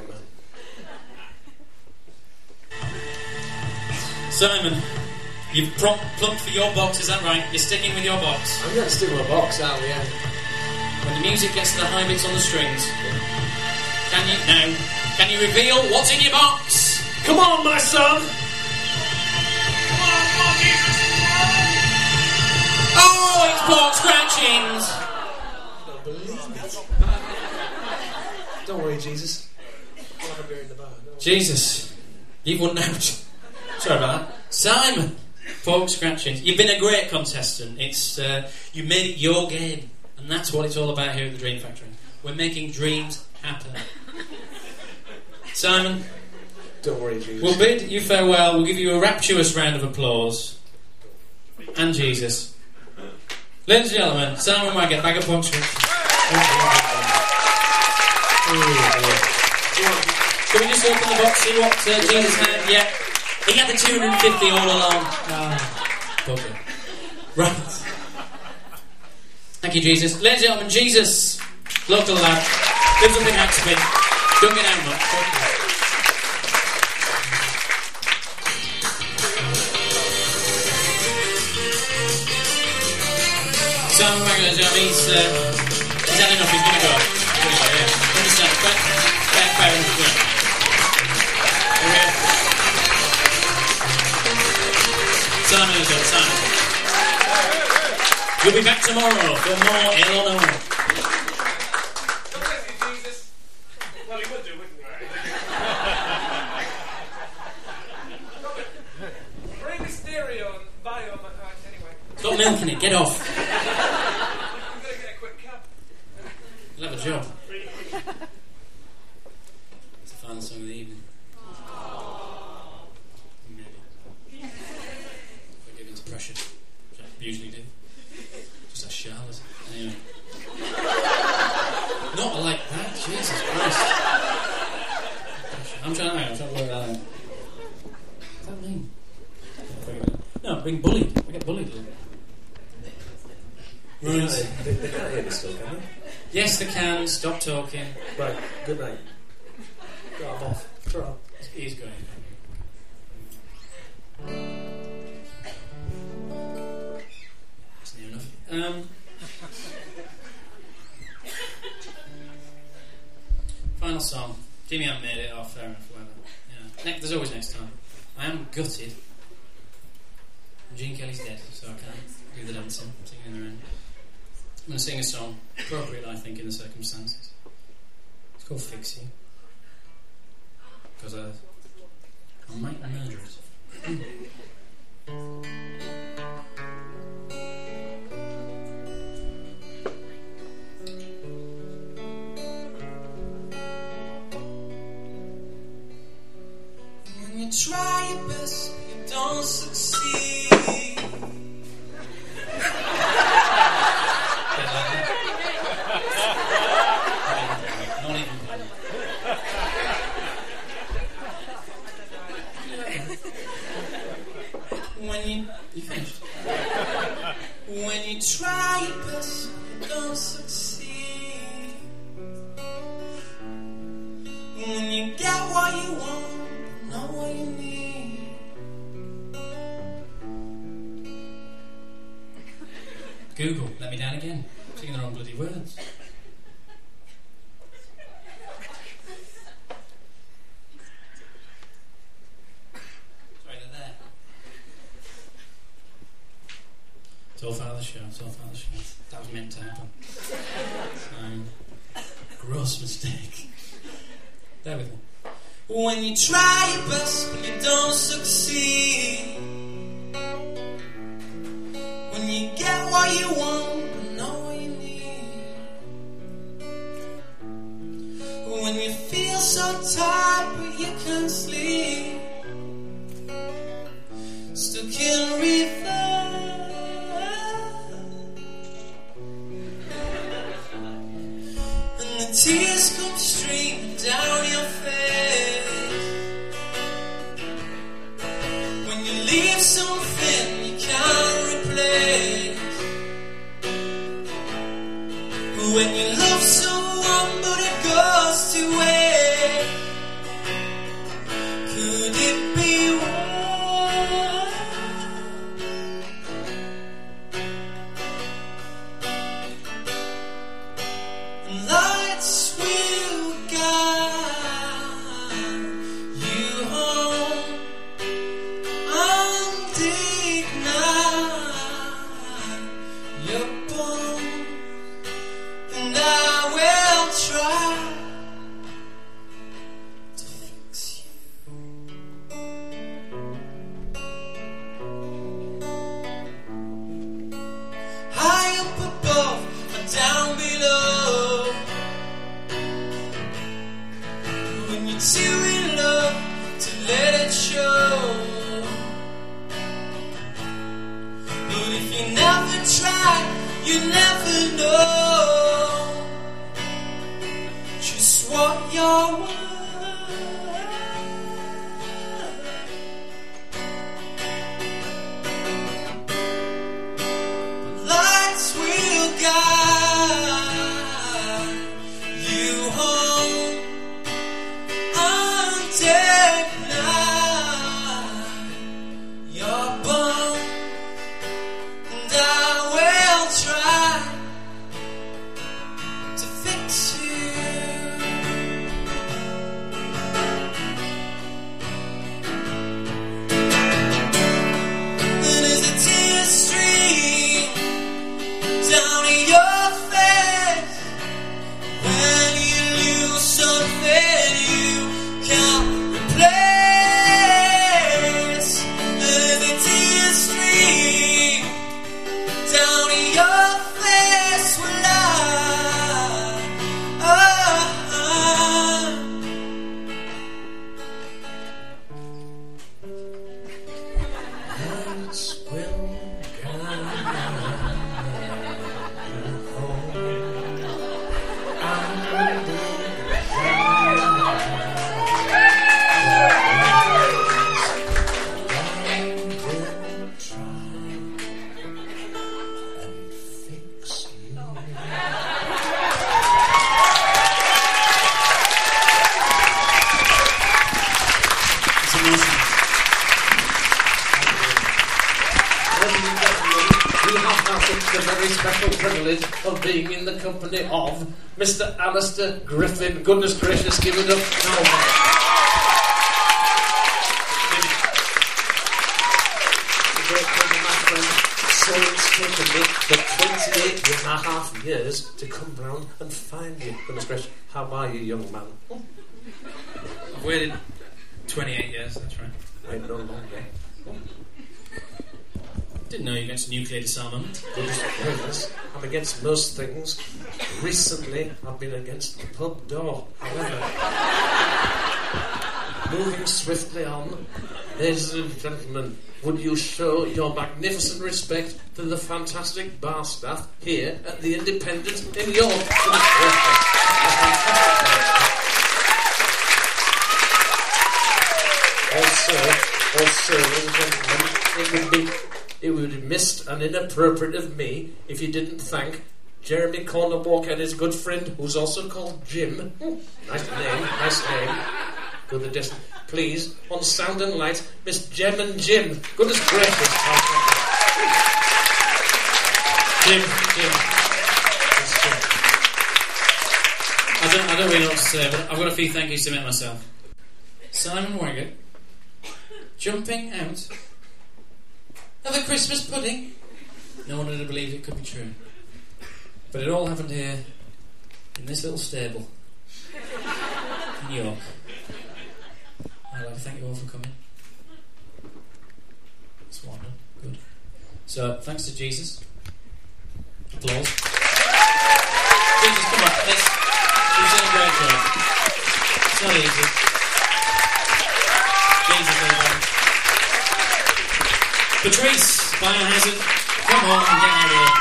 man. Simon, you've prompt plumped for your box, is that right? You're sticking with your box. I'm going to stick with my box out, yeah. When the music gets to the high bits on the strings, can you now? Can you reveal what's in your box? Come on, my son! Come on, come on, Jesus! Oh, it's pork scratchings! I don't believe it. Don't worry, Jesus. I'll have a beer in the bar. Don't Jesus, you've won out. Sorry about that. Simon, pork scratchings. You've been a great contestant. It's uh, you made it your game. And that's what it's all about here at the Dream Factory. We're making dreams happen. Simon, Don't worry, Jesus. we'll bid you farewell. We'll give you a rapturous round of applause. And Jesus. Ladies and gentlemen, Simon Waggett, bag of pork scratchings. Can we just open the box, see what uh, Jesus had? Yeah. He had the two hundred fifty all along. Ah, bugger. Right. Thank you, Jesus. Ladies and gentlemen, Jesus, local lad, lives up in Haxby. Don't get out much. Thank you. So, ladies and gentlemen, he's, uh, he's had enough. He's going to go. He's going to go, yeah. Understand? Fair, fair, fair enough, yeah. Okay. Simon is good, Simon. You'll be back tomorrow for more Ale or No Ale. Jesus. Well, he would do, wouldn't he? Bring the stereo and bio on my heart anyway. Stop milking it, get off. I'm going to get a quick cab. You'll have a job. It's the final song of the evening. Maybe. If I give into pressure, which I usually do. Just a Charlotte. Anyway. Not like that, Jesus Christ. I'm trying to, I'm trying to work that out. What does that mean? No, I'm being bullied. I get bullied. They can't, they, they can't hear this stuff, can they? Yes, they can. Stop talking. Right, good night. Go I'm off. Throw up. He's going. That's near enough. Um, final song. Jimmy hasn't made it. Oh, fair enough. Whatever. Yeah. Ne- there's always next time. I am gutted. Gene Kelly's dead, so I can't do the dancing, singing in the rain. I'm going to sing a song, appropriate, I think, in the circumstances. It's called Fix You. Because I, I might murder it. When you try your best, you don't succeed. Not even funny. When you, you finished. When you try your best, you don't succeed. bloody words. Sorry, they're there. It's all Father's show, it's all Father's show. That was meant to happen. Um, gross mistake. There we go. When you try your best but you don't succeed, when you get what you want but not what you need, when you feel so tired but you can't sleep, stuck in a river, and the tears come streaming down your face. When you leave something you can't replace, when you love someone but it goes to waste, could it be worse? And lights will guide you home undenied, your bones, and I will try to fix you. High up above and down below, when you're too in love to let it show. But if you never try, you never know just what you're worth. The lights will guide you home undenied, your bone, and I will try to fix you. And as a tear stream down your face, when you lose something you can't replace, as a tear stream down your face will lie. Oh, Lights will guide you home, and I will try and fix you. It's emotional. Ladies and gentlemen, we have now the very special privilege of being in the company of Mister Alistair Griffin. Goodness gracious, give it up now. The great friend of my friend, so it's taken me for twenty-eight and a half years to come round and find you. Goodness gracious, how are you, young man? I've waited twenty-eight years, that's right. I no longer. Didn't know you were against nuclear disarmament. Goodness gracious, I'm against most things. Recently, I've been against the pub door. However, moving swiftly on, ladies and gentlemen, would you show your magnificent respect to the fantastic bar staff here at the Independent in York? Also, also, ladies and gentlemen, it would be it would be missed and inappropriate of me if you didn't thank Jeremy Corner Walker and his good friend, who's also called Jim. Nice name, nice name. Go the distance. Please, on sound and light, Miss Jem and Jim. Goodness gracious. Jim, Jim. Miss Jim. I don't, I don't really know what to say, but I've got a few thank yous to make myself. Simon Wagger, jumping out of a Christmas pudding. No one would have believed it could be true. But it all happened here, in this little stable, in York. I'd like to thank you all for coming. It's wonderful. Good. So, thanks to Jesus. Applause. Jesus, come on. Let's, you've done a great job. It's not easy. Jesus, everybody. Patrice, Biohazard, come on and get out of here.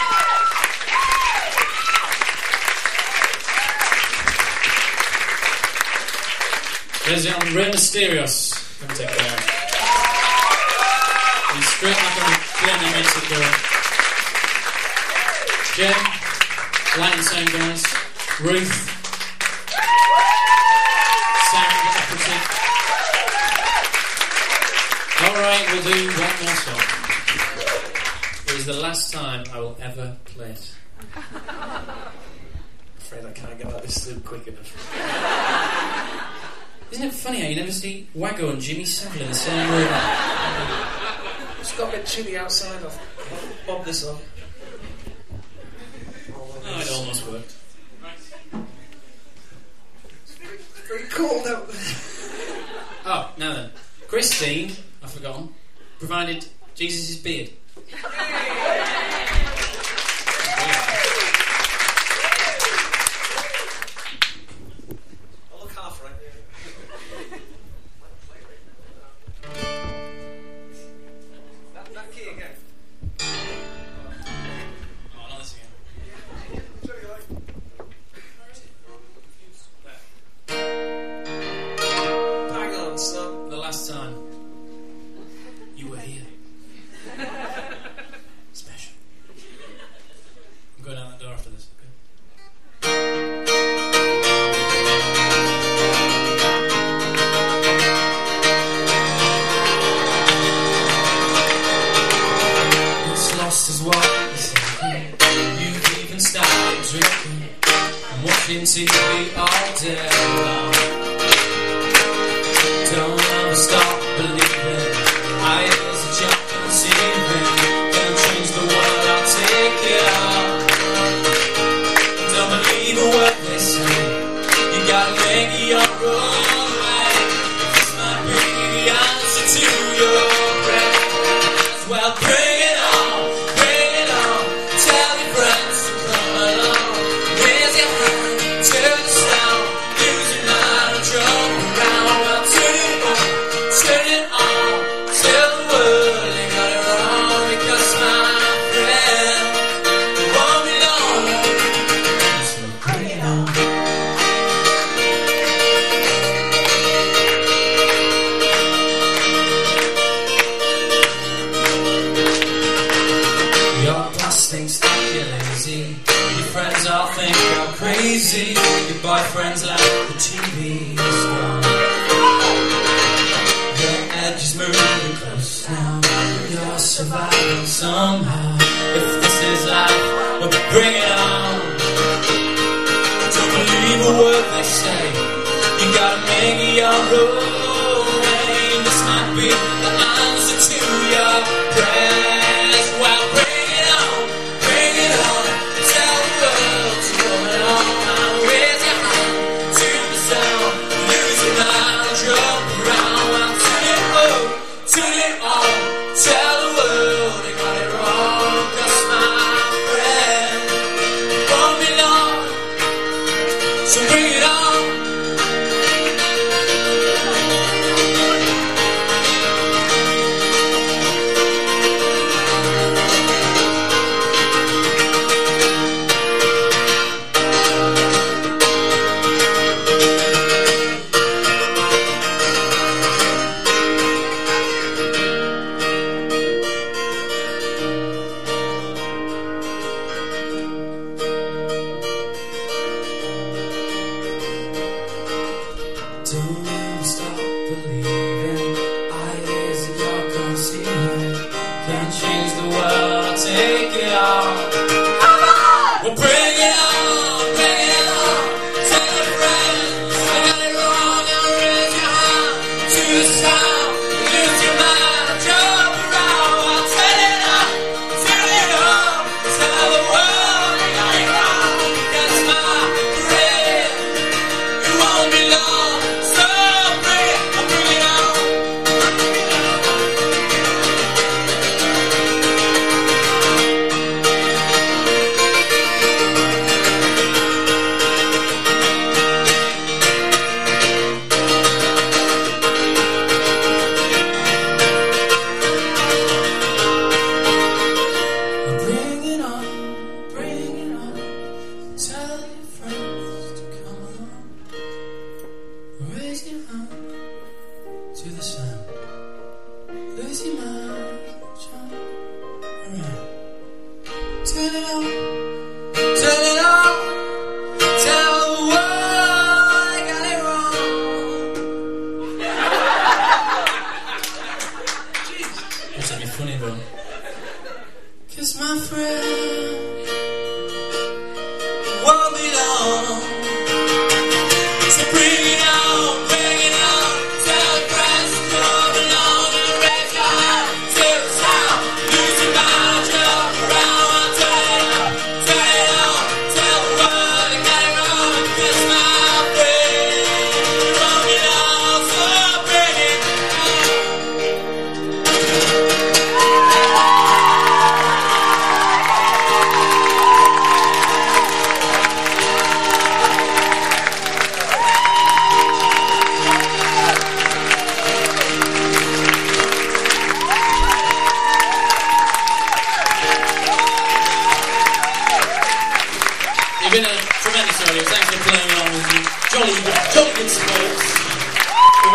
Ladies and gentlemen, Rey Mysterios. Come take care. He's straight up on the plane that makes it go. Jen, light and sound guys. Ruth, sound operative. Alright, we'll do one more song. It is the last time I will ever play it. I'm afraid I can't get out of this soup quick enough. Isn't it funny how you never see Waggo and Jimmy Savile in the same room? It's got a bit chilly outside. I'll bob this on. Oh, it almost worked. It's very cold out there. Oh, now then. Christine, I've forgotten, provided Jesus' beard. I'll look half right. that, that key again. Oh, not this again. Hang on, son. The last time you were here. Special. I'm going out the door after this, okay? It's lost as what you say. You've even started drinking and watching T V all day long. Don't ever stop believing I was a job conceiving. Gonna change the world, I'll take it on. Don't believe a word they say. You gotta make it your own way. This might be the answer to your prayers. Well, bring it on, bring it on. Tell your friends to come along. Raise your hand to the sound. Use your mind and jump around. Well, turn it on, turn it on. Tell the world they got it wrong. Because my friend won't be long. So bring it on. Your plastic's like you're lazy. Your friends all think you're crazy. Your boyfriend's like the T V's gone. The edge is moving close now. You're surviving somehow. If this is life, well, bring it on. Don't believe a word they say. You gotta make it your own way. This might be the answer to your prayers. Well, bring it on, bring it on. Tell the world to roll it on. Now raise your hand to the sound. Lose your mind, jump around. Well, turn it on, turn it on. Tell the world they got it wrong. 'Cause my friend won't be long. So bring it on.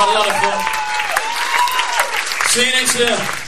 had a lot of fun. See you next year.